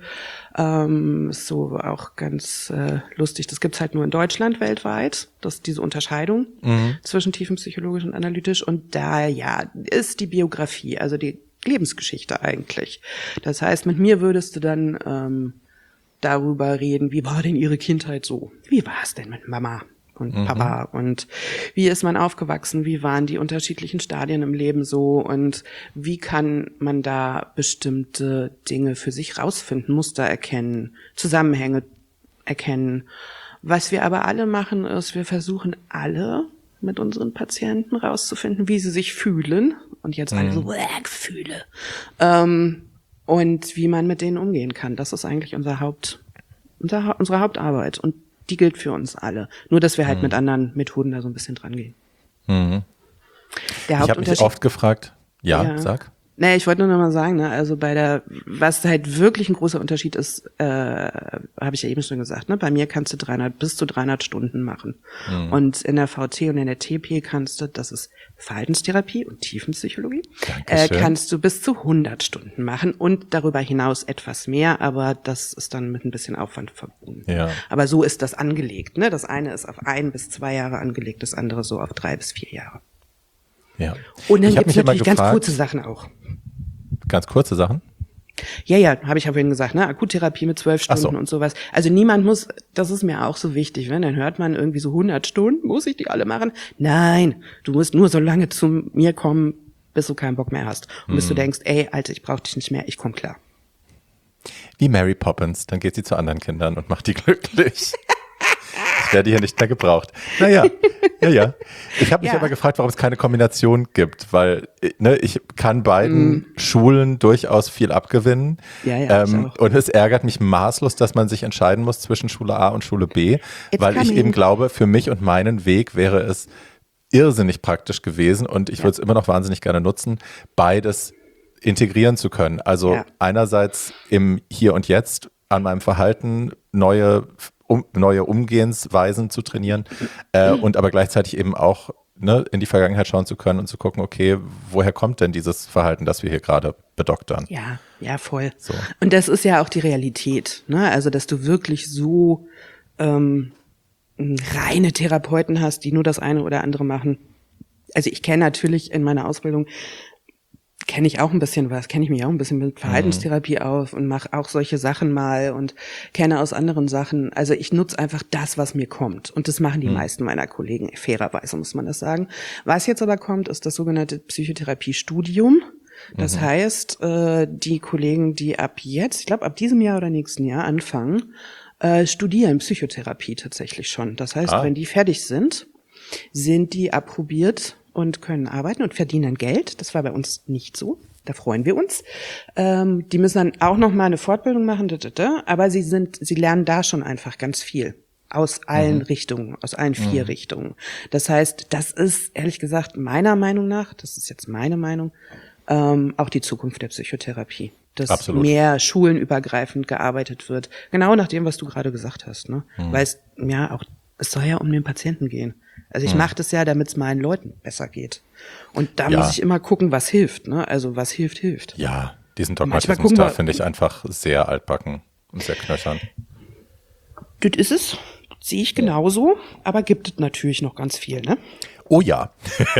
Ähm, ist so auch ganz äh, lustig. Das gibt's halt nur in Deutschland weltweit, das diese Unterscheidung Mhm. zwischen tiefenpsychologisch und analytisch. Und da, ja, ist die Biografie, also die Lebensgeschichte eigentlich. Das heißt, mit mir würdest du dann ähm, darüber reden, wie war denn ihre Kindheit so? Wie war es denn mit Mama und Mhm. Papa und wie ist man aufgewachsen, wie waren die unterschiedlichen Stadien im Leben so und wie kann man da bestimmte Dinge für sich rausfinden, Muster erkennen, Zusammenhänge erkennen. Was wir aber alle machen, ist, wir versuchen alle mit unseren Patienten rauszufinden, wie sie sich fühlen und jetzt alle so, äh, Gefühle, ähm, und wie man mit denen umgehen kann. Das ist eigentlich unser Haupt, unser, Hau- unsere Hauptarbeit und die gilt für uns alle. Nur, dass wir halt mit anderen Methoden da so ein bisschen dran gehen. Mhm. Der Ich habe mich Hauptunterschied. oft gefragt, ja, Ja. sag. Nee, ich wollte nur noch mal sagen, ne, also bei der, was halt wirklich ein großer Unterschied ist, äh, habe ich ja eben schon gesagt, ne, bei mir kannst du dreihundert bis zu dreihundert Stunden machen. Mhm. Und in der V T und in der T P kannst du, das ist Verhaltenstherapie und Tiefenpsychologie, äh, Dankeschön. kannst du bis zu hundert Stunden machen und darüber hinaus etwas mehr, aber das ist dann mit ein bisschen Aufwand verbunden. Ja. Aber so ist das angelegt, ne, das eine ist auf ein bis zwei Jahre angelegt, das andere so auf drei bis vier Jahre. Ja. Und dann Ich hab gibt's mich immer natürlich ganz gefragt- kurze Sachen auch. Ganz kurze Sachen. Ja, ja, habe ich ja vorhin gesagt, ne? Akuttherapie mit zwölf Ach Stunden so. und sowas. Also niemand muss, das ist mir auch so wichtig, wenn dann hört man irgendwie so hundert Stunden, muss ich die alle machen? Nein, du musst nur so lange zu mir kommen, bis du keinen Bock mehr hast. Und bis du denkst, ey, Alter, ich brauche dich nicht mehr, ich komm klar. Wie Mary Poppins, dann geht sie zu anderen Kindern und macht die glücklich. Ich werde hier nicht mehr gebraucht. Naja, ja, ja. Ich habe mich Ja. aber gefragt, warum es keine Kombination gibt, weil ne, ich kann beiden Schulen durchaus viel abgewinnen. Ja, ja, ich ähm, auch. und es ärgert mich maßlos, dass man sich entscheiden muss zwischen Schule A und Schule B, It's weil ich coming. eben glaube, für mich und meinen Weg wäre es irrsinnig praktisch gewesen und ich würde es immer noch wahnsinnig gerne nutzen, beides integrieren zu können. Also Ja. einerseits im Hier und Jetzt an meinem Verhalten neue, um, neue Umgehensweisen zu trainieren äh, und aber gleichzeitig eben auch ne, in die Vergangenheit schauen zu können und zu gucken, okay, woher kommt denn dieses Verhalten, das wir hier gerade bedoktern? Ja, ja, voll. So. Und das ist ja auch die Realität, ne? Also, dass du wirklich so ähm, reine Therapeuten hast, die nur das eine oder andere machen. Also ich kenne natürlich in meiner Ausbildung, kenne ich auch ein bisschen was, kenne ich mich auch ein bisschen mit Verhaltenstherapie auf und mache auch solche Sachen mal und kenne aus anderen Sachen. Also ich nutze einfach das, was mir kommt. Und das machen die mhm. meisten meiner Kollegen, fairerweise muss man das sagen. Was jetzt aber kommt, ist das sogenannte Psychotherapiestudium. Das mhm. heißt, äh, die Kollegen, die ab jetzt, ich glaube ab diesem Jahr oder nächsten Jahr anfangen, äh, studieren Psychotherapie tatsächlich schon. Das heißt, ah. wenn die fertig sind, sind die approbiert und können arbeiten und verdienen Geld. Das war bei uns nicht so. Da freuen wir uns. Ähm, die müssen dann auch noch mal eine Fortbildung machen, aber sie sind, sie lernen da schon einfach ganz viel. Aus allen mhm. Richtungen, aus allen vier mhm. Richtungen. Das heißt, das ist, ehrlich gesagt, meiner Meinung nach, das ist jetzt meine Meinung, ähm, auch die Zukunft der Psychotherapie. Dass Absolut. mehr schulenübergreifend gearbeitet wird. Genau nach dem, was du gerade gesagt hast, ne? Mhm. Weil es, ja, auch, es soll ja um den Patienten gehen. Also ich mhm. mache das ja, damit es meinen Leuten besser geht. Und da ja. muss ich immer gucken, was hilft, ne? Also was hilft, hilft. Ja, diesen Dogmatismus da finde ich einfach sehr altbacken und sehr knöchern. Das ist es, sehe ich genauso, aber gibt es natürlich noch ganz viel, ne? Oh ja.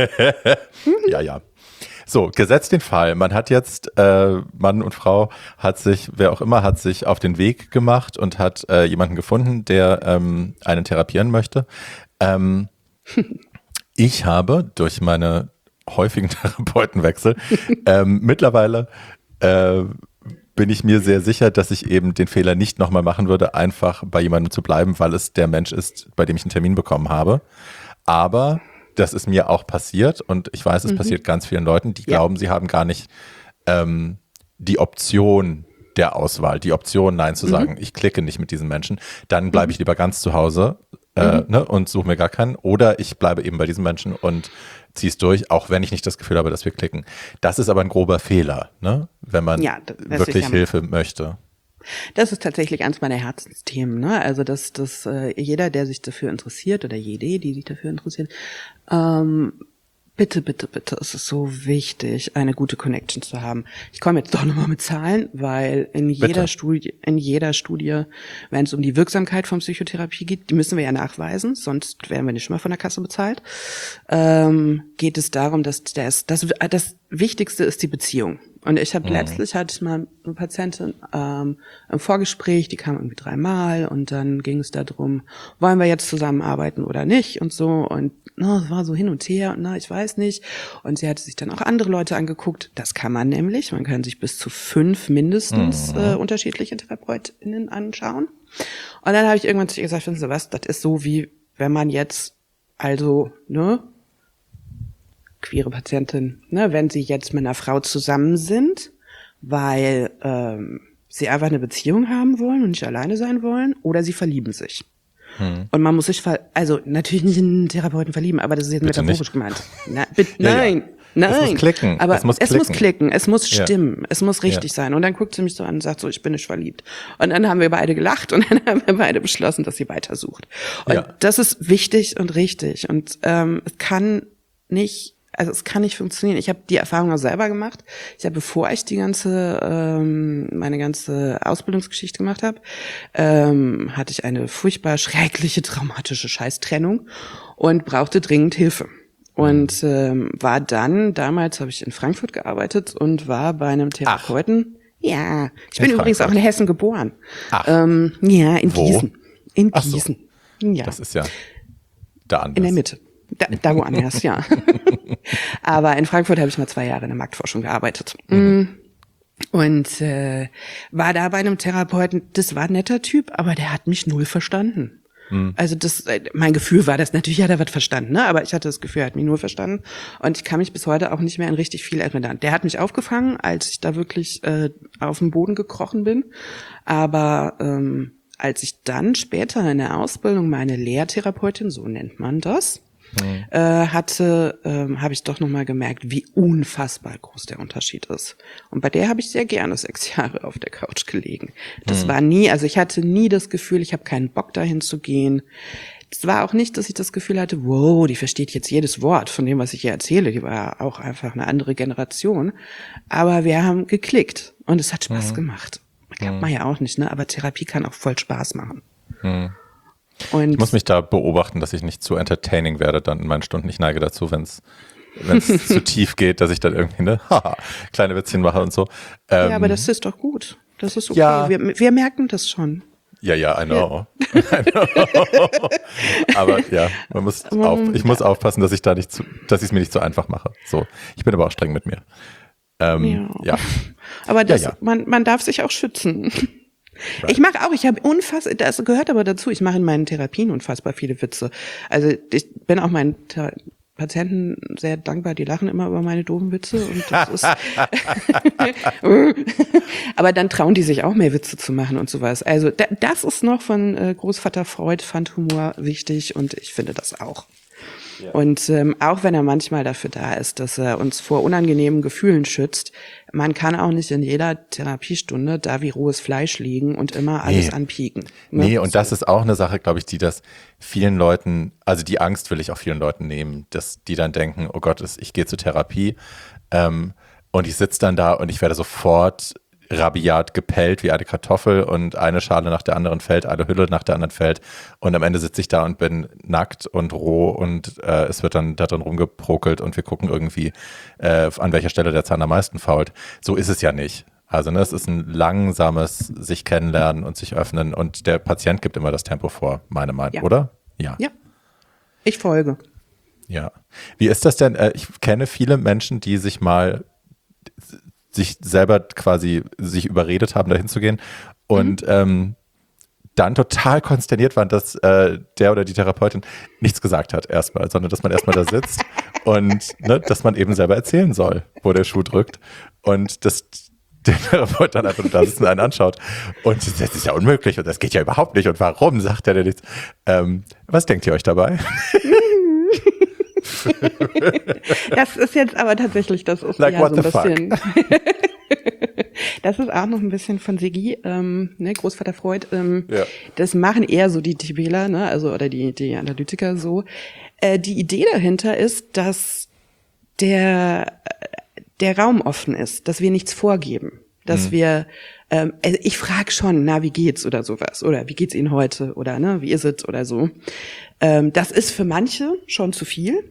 ja, ja. So, gesetzt den Fall, man hat jetzt, äh, Mann und Frau hat sich, wer auch immer, hat sich auf den Weg gemacht und hat äh, jemanden gefunden, der ähm, einen therapieren möchte. Ähm, ich habe durch meine häufigen Therapeutenwechsel ähm, mittlerweile äh, bin ich mir sehr sicher, dass ich eben den Fehler nicht nochmal machen würde, einfach bei jemandem zu bleiben, weil es der Mensch ist, bei dem ich einen Termin bekommen habe. Aber das ist mir auch passiert und ich weiß, es mhm. passiert ganz vielen Leuten, die ja. glauben, sie haben gar nicht ähm, die Option der Auswahl, die Option, Nein zu sagen. Mhm. Ich klicke nicht mit diesen Menschen. Dann bleibe mhm. ich lieber ganz zu Hause äh, mhm. ne, und suche mir gar keinen. Oder ich bleibe eben bei diesen Menschen und ziehe es durch, auch wenn ich nicht das Gefühl habe, dass wir klicken. Das ist aber ein grober Fehler, ne, wenn man ja, wirklich Hilfe möchte. Das ist tatsächlich eins meiner Herzensthemen, ne? Also dass, dass äh, jeder, der sich dafür interessiert oder jede, die sich dafür interessiert, ähm, bitte, bitte, bitte, es ist so wichtig, eine gute Connection zu haben. Ich komme jetzt doch nochmal mit Zahlen, weil in jeder bitte. Studie, in jeder Studie, wenn es um die Wirksamkeit von Psychotherapie geht, die müssen wir ja nachweisen, sonst werden wir nicht schon mal von der Kasse bezahlt, ähm, geht es darum, dass das, das, das Wichtigste ist die Beziehung. Und ich habe mhm. letztlich hatte ich mal eine Patientin ähm, im Vorgespräch, die kam irgendwie dreimal und dann ging es darum, wollen wir jetzt zusammenarbeiten oder nicht und so und no, es war so hin und her und na, ich weiß nicht. Und sie hatte sich dann auch andere Leute angeguckt. Das kann man nämlich. Man kann sich bis zu fünf mindestens mhm. äh, unterschiedliche TherapeutInnen anschauen. Und dann habe ich irgendwann zu ihr gesagt, wissen Sie was, das ist so wie, wenn man jetzt also, ne, queere Patientin, ne, wenn sie jetzt mit einer Frau zusammen sind, weil ähm, sie einfach eine Beziehung haben wollen und nicht alleine sein wollen, oder sie verlieben sich. Hm. Und man muss sich, ver- also natürlich nicht in einen Therapeuten verlieben, aber das ist jetzt bitte metaphorisch nicht. Gemeint. Na, bitte, ja, nein, ja. nein. Es muss klicken. Aber es muss es klicken. muss klicken, es muss stimmen, ja. es muss richtig ja. sein. Und dann guckt sie mich so an und sagt so, ich bin nicht verliebt. Und dann haben wir beide gelacht und dann haben wir beide beschlossen, dass sie weitersucht. Und ja. das ist wichtig und richtig. Und ähm, es kann nicht Also es kann nicht funktionieren. Ich habe die Erfahrung auch selber gemacht. Ich habe, bevor ich die ganze, ähm, meine ganze Ausbildungsgeschichte gemacht habe, ähm, hatte ich eine furchtbar schreckliche, traumatische Scheißtrennung und brauchte dringend Hilfe. Und ähm, war dann, damals habe ich in Frankfurt gearbeitet und war bei einem Therapeuten. Ach. Ja, ich in bin übrigens auch in Hessen geboren. Ach. Ähm, ja, in Wo? Gießen. In Ach so. Gießen. Ja. Das ist ja da anders. In der Mitte. Da, da woanders, ja. Aber in Frankfurt habe ich mal zwei Jahre in der Marktforschung gearbeitet. Mhm. Und äh, war da bei einem Therapeuten, das war ein netter Typ, aber der hat mich null verstanden. Mhm. Also das, mein Gefühl war das, natürlich hat er was verstanden, ne? Aber ich hatte das Gefühl, er hat mich null verstanden. Und ich kann mich bis heute auch nicht mehr an richtig viel erinnern. Der hat mich aufgefangen, als ich da wirklich äh, auf den Boden gekrochen bin. Aber ähm, als ich dann später in der Ausbildung meine Lehrtherapeutin, so nennt man das, mhm. äh, hatte, ähm, habe ich doch nochmal gemerkt, wie unfassbar groß der Unterschied ist. Und bei der habe ich sehr gerne sechs Jahre auf der Couch gelegen. Das mhm. war nie, also ich hatte nie das Gefühl, ich habe keinen Bock dahin zu gehen. Es war auch nicht, dass ich das Gefühl hatte, wow, die versteht jetzt jedes Wort von dem, was ich ihr erzähle. Die war auch einfach eine andere Generation. Aber wir haben geklickt und es hat Spaß mhm. gemacht. Glaubt mhm. man ja auch nicht, ne? Aber Therapie kann auch voll Spaß machen. Mhm. Und ich muss mich da beobachten, dass ich nicht zu entertaining werde dann in meinen Stunden. Ich neige dazu, wenn es zu tief geht, dass ich dann irgendwie ne, haha, kleine Witzchen mache und so. Ähm, ja, aber das ist doch gut. Das ist okay. Ja, wir, wir merken das schon. Ja, ja, I know. Ja. I know. Aber ja, man muss auf, ich muss aufpassen, dass ich da nicht zu, dass ich es mir nicht so einfach mache. So, ich bin aber auch streng mit mir. Ähm, ja. ja. Aber das, ja, ja. Man, man darf sich auch schützen. Right. Ich mache auch, ich habe unfassbar, das gehört aber dazu, ich mache in meinen Therapien unfassbar viele Witze. Also ich bin auch meinen Thera- Patienten sehr dankbar, die lachen immer über meine doofen Witze und das ist aber dann trauen die sich auch mehr Witze zu machen und sowas. Also da, das ist noch von äh, Großvater Freud, fand Humor wichtig und ich finde das auch. Ja. Und ähm, auch wenn er manchmal dafür da ist, dass er uns vor unangenehmen Gefühlen schützt, man kann auch nicht in jeder Therapiestunde da wie rohes Fleisch liegen und immer alles nee. anpieken. Ne? Nee, und so. Das ist auch eine Sache, glaube ich, die das vielen Leuten, also die Angst will ich auch vielen Leuten nehmen, dass die dann denken, oh Gott, ich gehe zur Therapie ähm, und ich sitze dann da und ich werde sofort rabiat gepellt wie eine Kartoffel und eine Schale nach der anderen fällt, eine Hülle nach der anderen fällt und am Ende sitze ich da und bin nackt und roh und äh, es wird dann da drin rumgeprokelt und wir gucken irgendwie, äh, an welcher Stelle der Zahn am meisten fault. So ist es ja nicht. Also ne, es ist ein langsames sich kennenlernen und sich öffnen und der Patient gibt immer das Tempo vor, meine Meinung, ja. Oder? Ja. Ja, ich folge. Ja. Wie ist das denn? Ich kenne viele Menschen, die sich mal sich selber quasi sich überredet haben, dahin zu gehen und mhm. ähm, dann total konsterniert waren, dass äh, der oder die Therapeutin nichts gesagt hat erstmal, sondern dass man erstmal da sitzt und ne, dass man eben selber erzählen soll, wo der Schuh drückt und dass der Therapeut dann einfach da sitzt und einen anschaut und das ist ja unmöglich und das geht ja überhaupt nicht und warum sagt der denn nichts? Ähm, was denkt ihr euch dabei? Das ist jetzt aber tatsächlich, das ist like ja what so ein the bisschen. Fuck? Das ist auch noch ein bisschen von Sigi, ähm, ne, Großvater Freud. Ähm, ja. Das machen eher so die TBler, ne, also oder die die Analytiker so. Äh, die Idee dahinter ist, dass der der Raum offen ist, dass wir nichts vorgeben, dass mhm. wir ähm, also ich frage schon, na wie geht's oder sowas oder wie geht's Ihnen heute oder ne wie ist es oder so. Ähm, das ist für manche schon zu viel.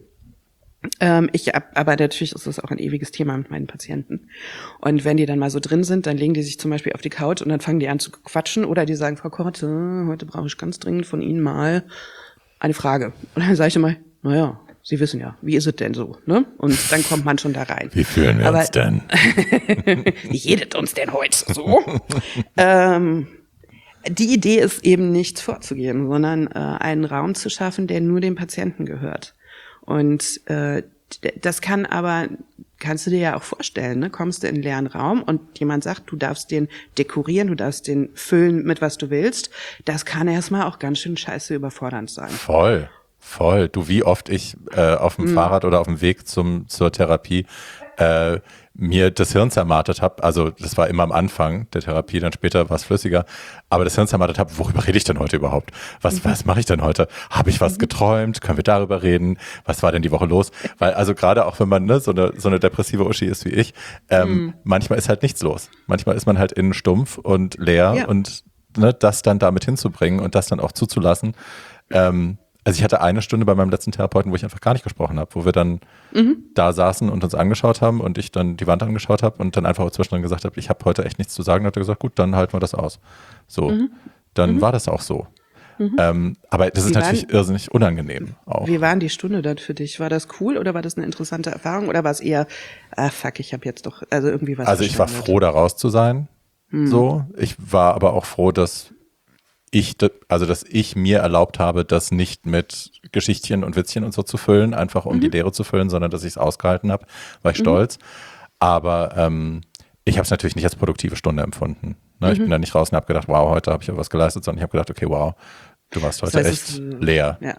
Ähm, ich, aber natürlich ist das auch ein ewiges Thema mit meinen Patienten. Und wenn die dann mal so drin sind, dann legen die sich zum Beispiel auf die Couch und dann fangen die an zu quatschen oder die sagen, Frau Korte, heute brauche ich ganz dringend von Ihnen mal eine Frage. Und dann sage ich immer, naja, Sie wissen ja, wie ist es denn so? Ne? Und dann kommt man schon da rein. Wie fühlen wir aber, uns denn? Wie jedet uns denn heute so? ähm, die Idee ist eben nichts vorzugeben, sondern äh, einen Raum zu schaffen, der nur dem Patienten gehört. Und äh, das kann aber, kannst du dir ja auch vorstellen, ne? Kommst du in einen leeren Raum und jemand sagt, du darfst den dekorieren, du darfst den füllen mit was du willst. Das kann erstmal auch ganz schön scheiße überfordernd sein. Voll, voll. Du, wie oft ich äh, auf dem mhm. Fahrrad oder auf dem Weg zum zur Therapie äh, mir das Hirn zermartert habe, also das war immer am Anfang der Therapie, dann später war es flüssiger, aber das Hirn zermartert habe, worüber rede ich denn heute überhaupt? Was, mhm. was mache ich denn heute? Habe ich was mhm. geträumt? Können wir darüber reden? Was war denn die Woche los? Weil also gerade auch wenn man ne, so eine so eine depressive Uschi ist wie ich, ähm, mhm. manchmal ist halt nichts los. Manchmal ist man halt innen stumpf und leer ja. und ne, das dann damit hinzubringen und das dann auch zuzulassen, ähm, also ich hatte eine Stunde bei meinem letzten Therapeuten, wo ich einfach gar nicht gesprochen habe, wo wir dann mhm. da saßen und uns angeschaut haben und ich dann die Wand angeschaut habe und dann einfach zwischendrin gesagt habe, ich habe heute echt nichts zu sagen. Dann hat er gesagt, gut, dann halten wir das aus. So, mhm. dann mhm. war das auch so. Mhm. Ähm, aber das ist wie natürlich waren, irrsinnig unangenehm auch. Wie war denn die Stunde dann für dich? War das cool oder war das eine interessante Erfahrung oder war es eher, ah fuck, ich habe jetzt doch, also irgendwie was Also ich war froh, da raus zu sein. Mhm. So, ich war aber auch froh, dass ich, also dass ich mir erlaubt habe, das nicht mit Geschichtchen und Witzchen und so zu füllen, einfach um mhm. die Leere zu füllen, sondern dass ich es ausgehalten habe, war ich mhm. stolz. Aber ähm, ich habe es natürlich nicht als produktive Stunde empfunden. Ne? Mhm. Ich bin da nicht raus und habe gedacht, wow, heute habe ich ja was geleistet, sondern ich habe gedacht, okay, wow, du warst heute das heißt, echt es, leer. Ja.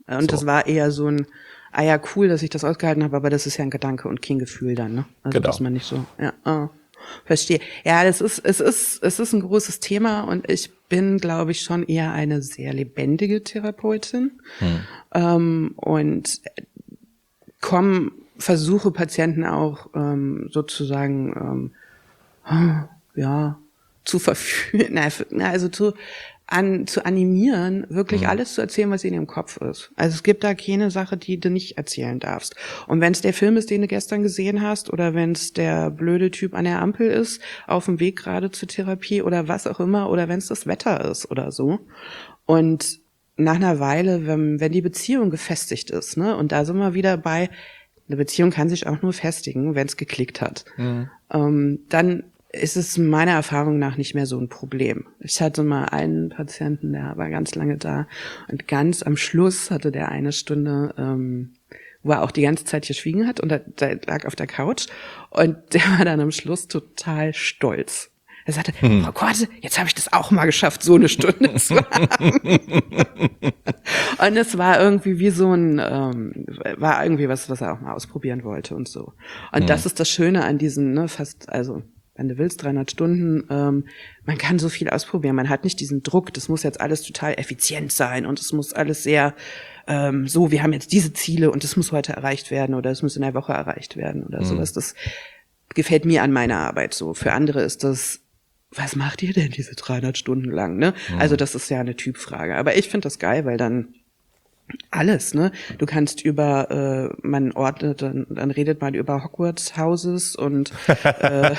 Und So. das war eher so ein, ah ja, cool, dass ich das ausgehalten habe, aber das ist ja ein Gedanke und kein Gefühl dann, ne? Also Genau. dass man nicht so, ja, ah, verstehe. Ja, das ist, es ist, es ist ein großes Thema und ich bin, glaube ich, schon eher eine sehr lebendige Therapeutin. Hm. Ähm, und komm, versuche Patienten auch ähm, sozusagen ähm, ja zu verführen, also zu an zu animieren, wirklich mhm. alles zu erzählen, was in ihrem Kopf ist. Also es gibt da keine Sache, die du nicht erzählen darfst. Und wenn es der Film ist, den du gestern gesehen hast, oder wenn es der blöde Typ an der Ampel ist, auf dem Weg gerade zur Therapie oder was auch immer, oder wenn es das Wetter ist oder so. Und nach einer Weile, wenn, wenn die Beziehung gefestigt ist, ne, und da sind wir wieder bei, eine Beziehung kann sich auch nur festigen, wenn es geklickt hat, mhm. ähm, dann ist es meiner Erfahrung nach nicht mehr so ein Problem. Ich hatte mal einen Patienten, der war ganz lange da und ganz am Schluss hatte der eine Stunde, ähm, wo er auch die ganze Zeit geschwiegen hat und der, der lag auf der Couch und der war dann am Schluss total stolz. Er sagte, hm. Frau Korte, jetzt habe ich das auch mal geschafft, so eine Stunde zu haben. Und es war irgendwie wie so ein, ähm, war irgendwie was, was er auch mal ausprobieren wollte und so. Und hm. das ist das Schöne an diesen, ne, fast, also wenn du willst, dreihundert Stunden, ähm, man kann so viel ausprobieren. Man hat nicht diesen Druck, das muss jetzt alles total effizient sein und es muss alles sehr ähm, so, wir haben jetzt diese Ziele und es muss heute erreicht werden oder es muss in der Woche erreicht werden oder mhm. sowas. Das gefällt mir an meiner Arbeit so. Für andere ist das, was macht ihr denn diese dreihundert Stunden lang, ne? Mhm. Also das ist ja eine Typfrage. Aber ich finde das geil, weil dann alles, ne? Du kannst über, äh, man ordnet, dann, dann redet man über Hogwarts Houses und äh,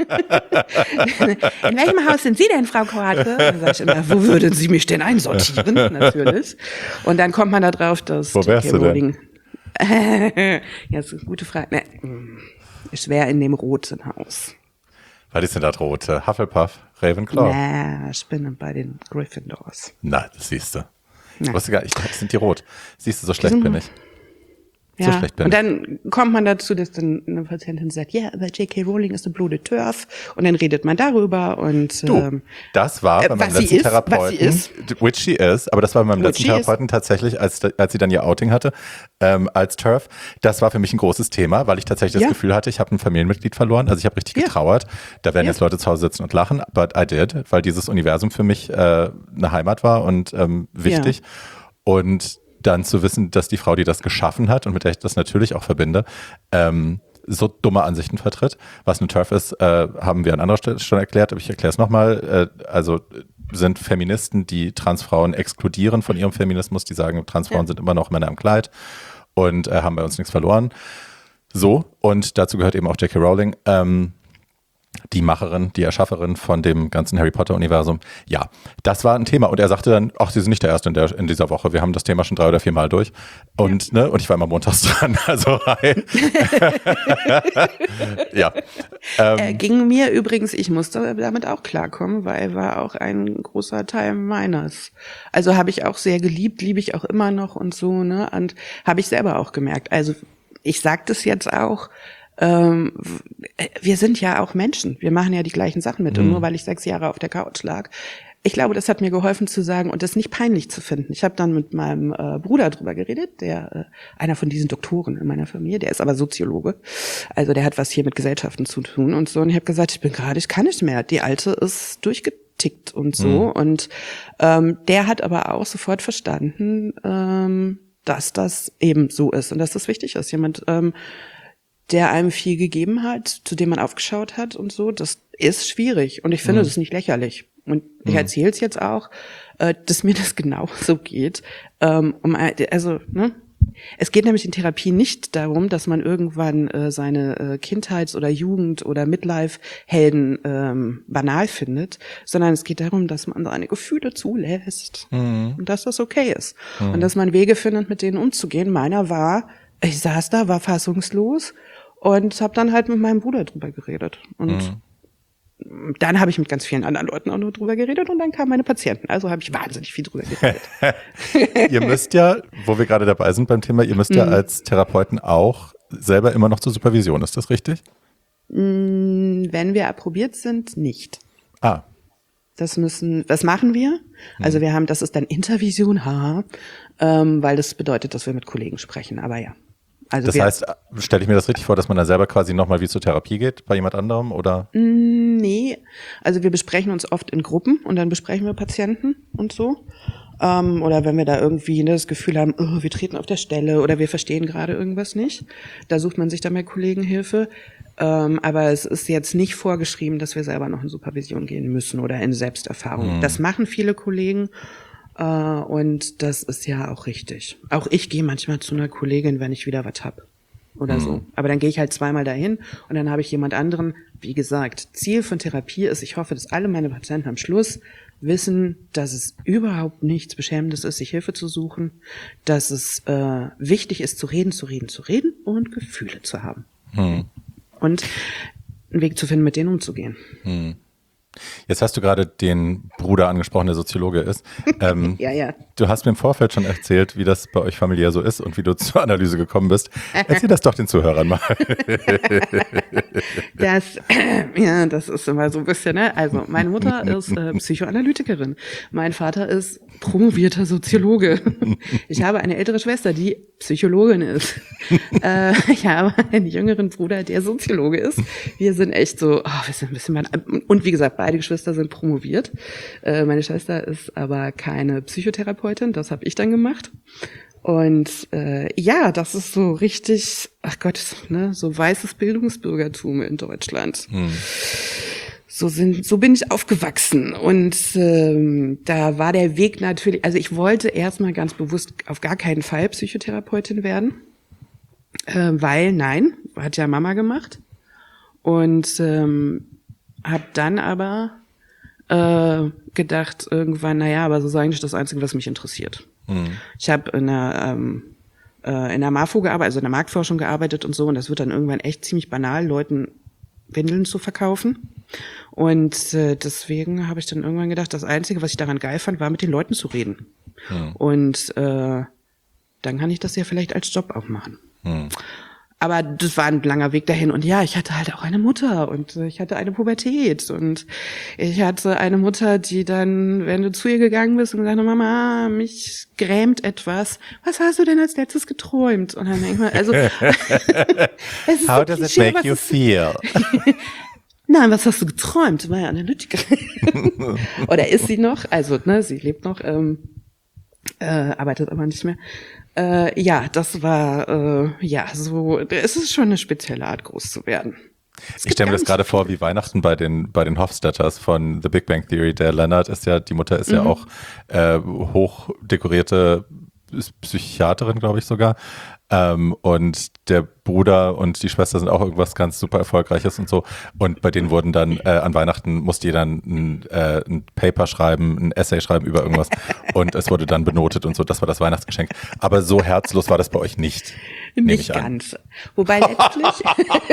in welchem Haus sind Sie denn, Frau Korte? Dann sag ich immer, wo würden Sie mich denn einsortieren? Natürlich. Und dann kommt man da drauf, dass wo wärst du denn? Ja, das ist eine gute Frage. Ne, ich wäre in dem roten Haus. Was ist denn das rote? Hufflepuff, Ravenclaw? Na, ich bin bei den Gryffindors. Na, das siehst du. Ich Nein. wusste gar nicht, ich dachte, das sind die rot. Siehst du, so schlecht bin ich. Ja, so schlecht bin und ich. dann kommt man dazu, dass dann eine Patientin sagt, ja, aber J K. Rowling ist eine blöde Turf. Und dann redet man darüber und du, ähm, das war bei meinem letzten ist, Therapeuten, ist. which she is, aber das war bei meinem Which letzten Therapeuten tatsächlich, als, als sie dann ihr Outing hatte, ähm, als Turf. Das war für mich ein großes Thema, weil ich tatsächlich das ja. Gefühl hatte, ich habe ein Familienmitglied verloren. Also ich habe richtig ja. getrauert. Da werden ja. jetzt Leute zu Hause sitzen und lachen, but I did, weil dieses Universum für mich äh, eine Heimat war und ähm, wichtig. Ja. Und dann zu wissen, dass die Frau, die das geschaffen hat und mit der ich das natürlich auch verbinde, ähm, so dumme Ansichten vertritt. Was eine Turf ist, äh, haben wir an anderer Stelle schon erklärt, aber ich erkläre es nochmal. Äh, also sind Feministen, die Transfrauen exkludieren von ihrem Feminismus, die sagen, Transfrauen ja. sind immer noch Männer im Kleid und äh, haben bei uns nichts verloren. So, und dazu gehört eben auch J K. Rowling, ähm, die Macherin, die Erschafferin von dem ganzen Harry Potter-Universum. Ja, das war ein Thema. Und er sagte dann, ach, Sie sind nicht der Erste in, der, in dieser Woche. Wir haben das Thema schon drei oder vier Mal durch. Und, ja. ne, und ich war immer montags dran. Also, hi. ja. Ähm, äh, ging mir übrigens, ich musste damit auch klarkommen, weil war auch ein großer Teil meines. Also habe ich auch sehr geliebt, liebe ich auch immer noch und so, ne? Und habe ich selber auch gemerkt. Also ich sage das jetzt auch, Ähm, wir sind ja auch Menschen, wir machen ja die gleichen Sachen mit. Mhm. Und nur weil ich sechs Jahre auf der Couch lag, ich glaube, das hat mir geholfen zu sagen und das nicht peinlich zu finden. Ich habe dann mit meinem äh, Bruder drüber geredet, der äh, einer von diesen Doktoren in meiner Familie, der ist aber Soziologe, also der hat was hier mit Gesellschaften zu tun und so. Und ich habe gesagt, ich bin gerade, ich kann nicht mehr. Die Alte ist durchgetickt und so. Mhm. Und ähm, der hat aber auch sofort verstanden, ähm, dass das eben so ist und dass das wichtig ist. Jemand ähm, der einem viel gegeben hat, zu dem man aufgeschaut hat und so, das ist schwierig. Und ich finde, mhm. das ist nicht lächerlich. Und ich mhm. erzähle es jetzt auch, äh, dass mir das genauso geht. Ähm, um, also, ne? Es geht nämlich in Therapie nicht darum, dass man irgendwann äh, seine äh, Kindheits- oder Jugend- oder Midlife-Helden ähm, banal findet, sondern es geht darum, dass man seine Gefühle zulässt mhm. und dass das okay ist. Mhm. Und dass man Wege findet, mit denen umzugehen. Meiner war, ich saß da, war fassungslos und habe dann halt mit meinem Bruder drüber geredet. Und mhm. dann habe ich mit ganz vielen anderen Leuten auch nur drüber geredet und dann kamen meine Patienten. Also habe ich wahnsinnig viel drüber geredet. Ihr müsst ja, wo wir gerade dabei sind beim Thema, ihr müsst mhm. ja als Therapeuten auch selber immer noch zur Supervision. Ist das richtig? Wenn wir approbiert sind, nicht. Ah. Das müssen, was machen wir? Also wir haben, das ist dann Intervision, haha. ähm, weil das bedeutet, dass wir mit Kollegen sprechen. Aber ja. Also das wir, heißt, stelle ich mir das richtig vor, dass man da selber quasi nochmal wie zur Therapie geht bei jemand anderem, oder? Nee, also wir besprechen uns oft in Gruppen und dann besprechen wir Patienten und so. Ähm, oder wenn wir da irgendwie ne, das Gefühl haben, oh, wir treten auf der Stelle oder wir verstehen gerade irgendwas nicht, da sucht man sich dann bei Kollegen Hilfe. Ähm, aber es ist jetzt nicht vorgeschrieben, dass wir selber noch in Supervision gehen müssen oder in Selbsterfahrung. Mhm. Das machen viele Kollegen. Uh, und das ist ja auch richtig. Auch ich gehe manchmal zu einer Kollegin, wenn ich wieder was hab oder mhm. so. Aber dann gehe ich halt zweimal dahin und dann habe ich jemand anderen. Wie gesagt, Ziel von Therapie ist, ich hoffe, dass alle meine Patienten am Schluss wissen, dass es überhaupt nichts Beschämendes ist, sich Hilfe zu suchen, dass es äh, wichtig ist, zu reden, zu reden, zu reden und Gefühle zu haben. Mhm. Und einen Weg zu finden, mit denen umzugehen. Mhm. Jetzt hast du gerade den Bruder angesprochen, der Soziologe ist. Ähm, ja, ja. Du hast mir im Vorfeld schon erzählt, wie das bei euch familiär so ist und wie du zur Analyse gekommen bist. Erzähl das doch den Zuhörern mal. Das, ja, das ist immer so ein bisschen, ne? Also meine Mutter ist äh, Psychoanalytikerin. Mein Vater ist promovierter Soziologe. Ich habe eine ältere Schwester, die Psychologin ist. äh, ich habe einen jüngeren Bruder, der Soziologe ist. Wir sind echt so, oh, wir sind ein bisschen, mein, und wie gesagt, beide Geschwister sind promoviert. Äh, meine Schwester ist aber keine Psychotherapeutin, das habe ich dann gemacht. Und äh, ja, das ist so richtig, ach Gott, ne, so weißes Bildungsbürgertum in Deutschland. Hm. So sind, so bin ich aufgewachsen. Und ähm, da war der Weg natürlich, also ich wollte erstmal ganz bewusst auf gar keinen Fall Psychotherapeutin werden, äh, weil, nein, hat ja Mama gemacht. Und ähm, habe dann aber äh, gedacht irgendwann, naja, aber so ist eigentlich das Einzige, was mich interessiert. Mhm. Ich habe in der ähm, äh, in der MAFO gearbeitet, also in der Marktforschung gearbeitet und so, und das wird dann irgendwann echt ziemlich banal, Leuten Windeln zu verkaufen. Und äh, deswegen habe ich dann irgendwann gedacht, das Einzige, was ich daran geil fand, war mit den Leuten zu reden. Mhm. Und äh, dann kann ich das ja vielleicht als Job auch machen. Mhm. Aber das war ein langer Weg dahin. Und ja, ich hatte halt auch eine Mutter und ich hatte eine Pubertät. Und ich hatte eine Mutter, die dann, wenn du zu ihr gegangen bist und gesagt hast, Mama, mich grämt etwas. Was hast du denn als letztes geträumt? Und dann denke ich mal, also, es ist How so does Klischee, it make you feel? Nein, was hast du geträumt? War ja Analytikerin. Oder ist sie noch? Also, ne, sie lebt noch, ähm, äh, arbeitet aber nicht mehr. Äh, ja, das war, äh, ja, so, es ist schon eine spezielle Art, groß zu werden. Ich stelle mir das gerade vor, wie Weihnachten bei den, bei den Hofstetters von The Big Bang Theory. Der Leonard ist ja, die Mutter ist mhm. ja auch äh, hochdekorierte Psychiaterin, glaube ich sogar. Ähm, und der Bruder und die Schwester sind auch irgendwas ganz super Erfolgreiches und so. Und bei denen wurden dann äh, an Weihnachten musste jeder ein, äh, ein Paper schreiben, ein Essay schreiben über irgendwas. Und es wurde dann benotet und so. Das war das Weihnachtsgeschenk. Aber so herzlos war das bei euch nicht. Nicht ganz. Wobei letztlich.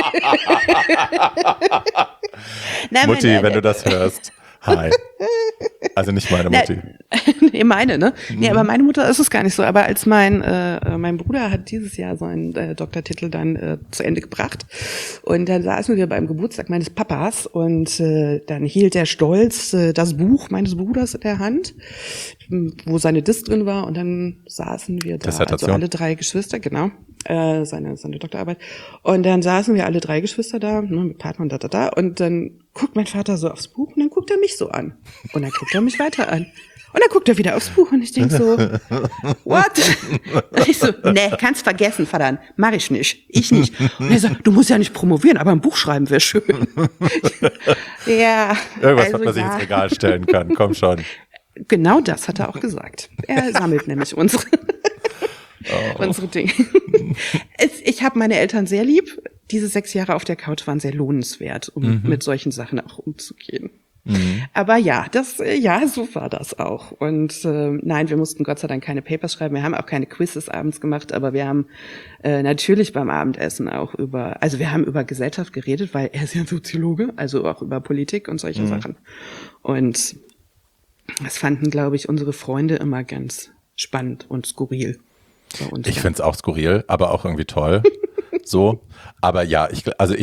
Nein, Mutti, meine, wenn du das hörst. Hi. Also nicht meine Mutti. Nee, meine, ne? Mhm. Nee, aber meine Mutter ist es gar nicht so. Aber als mein äh, mein Bruder hat dieses Jahr seinen äh, Doktortitel dann äh, zu Ende gebracht. Und dann saßen wir beim Geburtstag meines Papas und äh, dann hielt er stolz äh, das Buch meines Bruders in der Hand, wo seine Diss drin war. Und dann saßen wir da, also alle drei Geschwister, genau, äh, seine seine Doktorarbeit. Und dann saßen wir alle drei Geschwister da, ne, mit Partner und da, da, da. Und dann guckt mein Vater so aufs Buch und dann guckt er mich so an. Und dann guckt er mich weiter an. Und dann guckt er wieder aufs Buch und ich denk so, what? Und ich so, nee, kannst vergessen, Vater, mach ich nicht, ich nicht. Und er sagt, du musst ja nicht promovieren, aber ein Buch schreiben wäre schön. Ja. Irgendwas, also, was man sich ja. ins Regal stellen kann, komm schon. Genau das hat er auch gesagt. Er sammelt nämlich unsere, oh. unsere Dinge. Es, ich habe meine Eltern sehr lieb. Diese sechs Jahre auf der Couch waren sehr lohnenswert, um mhm. mit solchen Sachen auch umzugehen. Mhm. Aber ja, das, ja, so war das auch. Und äh, nein, wir mussten Gott sei Dank keine Papers schreiben. Wir haben auch keine Quizzes abends gemacht, aber wir haben äh, natürlich beim Abendessen auch über, also wir haben über Gesellschaft geredet, weil er ist ja Soziologe, also auch über Politik und solche mhm. Sachen. Und das fanden, glaube ich, unsere Freunde immer ganz spannend und skurril. Ich finde es auch skurril, aber auch irgendwie toll. So, aber ja, ich, also ich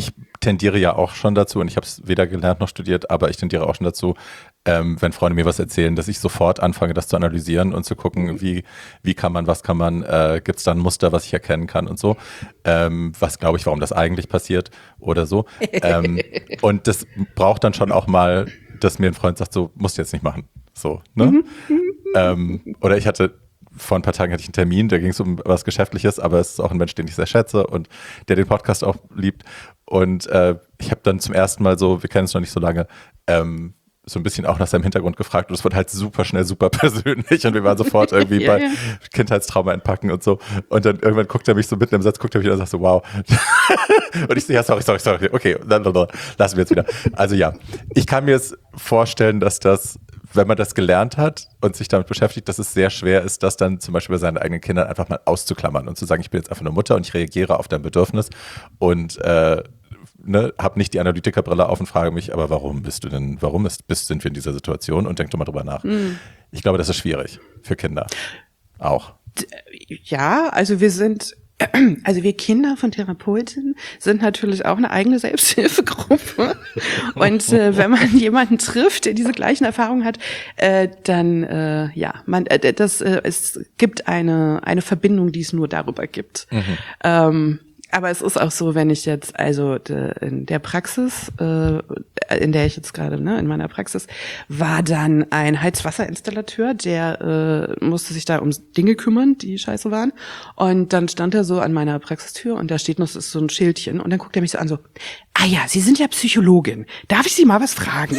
tendiere ja auch schon dazu, und ich habe es weder gelernt noch studiert, aber ich tendiere auch schon dazu, ähm, wenn Freunde mir was erzählen, dass ich sofort anfange, das zu analysieren und zu gucken, wie, wie kann man, was kann man, äh, gibt es da ein Muster, was ich erkennen kann und so. Ähm, was glaube ich, warum das eigentlich passiert oder so. Ähm, und das braucht dann schon auch mal, dass mir ein Freund sagt, so, musst du jetzt nicht machen. So, ne? ähm, oder ich hatte vor ein paar Tagen hatte ich einen Termin, da ging es um was Geschäftliches, aber es ist auch ein Mensch, den ich sehr schätze und der den Podcast auch liebt. Und äh, ich habe dann zum ersten Mal so, wir kennen uns noch nicht so lange, ähm, so ein bisschen auch nach seinem Hintergrund gefragt und es wurde halt super schnell, super persönlich und wir waren sofort irgendwie ja, bei ja. Kindheitstrauma entpacken und so. Und dann irgendwann guckt er mich so mitten im Satz, guckt er mich an und sagt so, wow. Und ich so, ja, sorry, sorry, sorry, okay, lassen wir jetzt wieder. Also ja, ich kann mir jetzt vorstellen, dass das, wenn man das gelernt hat und sich damit beschäftigt, dass es sehr schwer ist, das dann zum Beispiel bei seinen eigenen Kindern einfach mal auszuklammern und zu sagen, ich bin jetzt einfach eine Mutter und ich reagiere auf dein Bedürfnis und äh, ne, habe nicht die Analytikerbrille auf und frage mich, aber warum bist du denn, warum ist, bist, sind wir in dieser Situation und denk doch mal drüber nach. Mhm. Ich glaube, das ist schwierig für Kinder auch. Ja, also wir sind Also wir Kinder von Therapeutinnen sind natürlich auch eine eigene Selbsthilfegruppe. Und äh, wenn man jemanden trifft, der diese gleichen Erfahrungen hat, äh, dann äh, ja, man äh, das äh, es gibt eine eine Verbindung, die es nur darüber gibt. Mhm. Ähm, aber es ist auch so, wenn ich jetzt, also de, in der Praxis, äh, in der ich jetzt gerade, ne, in meiner Praxis, war dann ein Heizwasserinstallateur, der äh, musste sich da um Dinge kümmern, die scheiße waren. Und dann stand er so an meiner Praxistür und da steht noch so ein Schildchen und dann guckt er mich so an, so, ah ja, Sie sind ja Psychologin, darf ich Sie mal was fragen?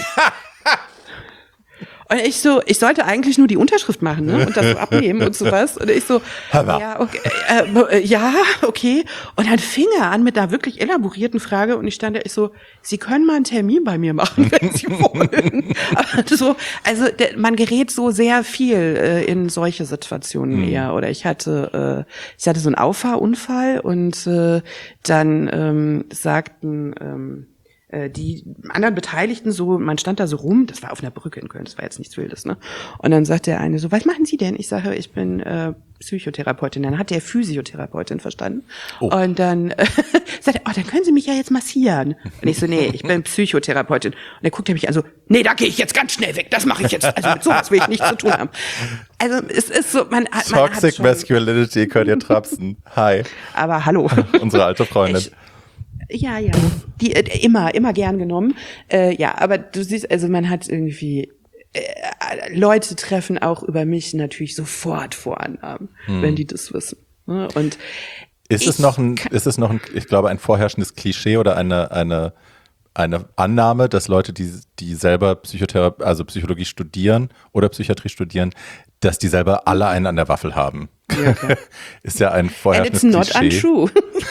Und ich so, ich sollte eigentlich nur die Unterschrift machen, ne, und das so abnehmen und sowas. Und ich so, ja, okay, äh, ja, okay. Und dann fing er an mit einer wirklich elaborierten Frage und ich stand da, ich so, Sie können mal einen Termin bei mir machen, wenn Sie wollen. Aber so, also der, man gerät so sehr viel äh, in solche Situationen mhm. eher. Oder ich hatte, äh, ich hatte so einen Auffahrunfall und äh, dann ähm, sagten ähm, die anderen Beteiligten so, man stand da so rum, das war auf einer Brücke in Köln, das war jetzt nichts Wildes, ne? Und dann sagt der eine so, was machen Sie denn? Ich sage, ich bin äh, Psychotherapeutin. Dann hat der Physiotherapeutin verstanden. Oh. Und dann äh, sagt er, oh, dann können Sie mich ja jetzt massieren. Und ich so, nee, ich bin Psychotherapeutin. Und dann guckt er mich an so, nee, da gehe ich jetzt ganz schnell weg, das mache ich jetzt. Also mit sowas will ich nichts zu tun haben. Also es ist so, man, man Toxic hat Masculinity, könnt ihr trapsen. Hi. Aber hallo. Unsere alte Freundin. Ich, Ja, ja, die äh, immer, immer gern genommen. Äh, ja, aber du siehst, also man hat irgendwie äh, Leute treffen auch über mich natürlich sofort Vorannahmen, hm. wenn die das wissen. Ne? Und ist es noch ein, ist es noch ein, ich glaube, ein vorherrschendes Klischee oder eine eine eine Annahme, dass Leute, die die selber Psychotherapie, also Psychologie studieren oder Psychiatrie studieren, dass die selber alle einen an der Waffel haben? Ja, klar. Ist ja ein vorherrschendes And it's Klischee. not untrue.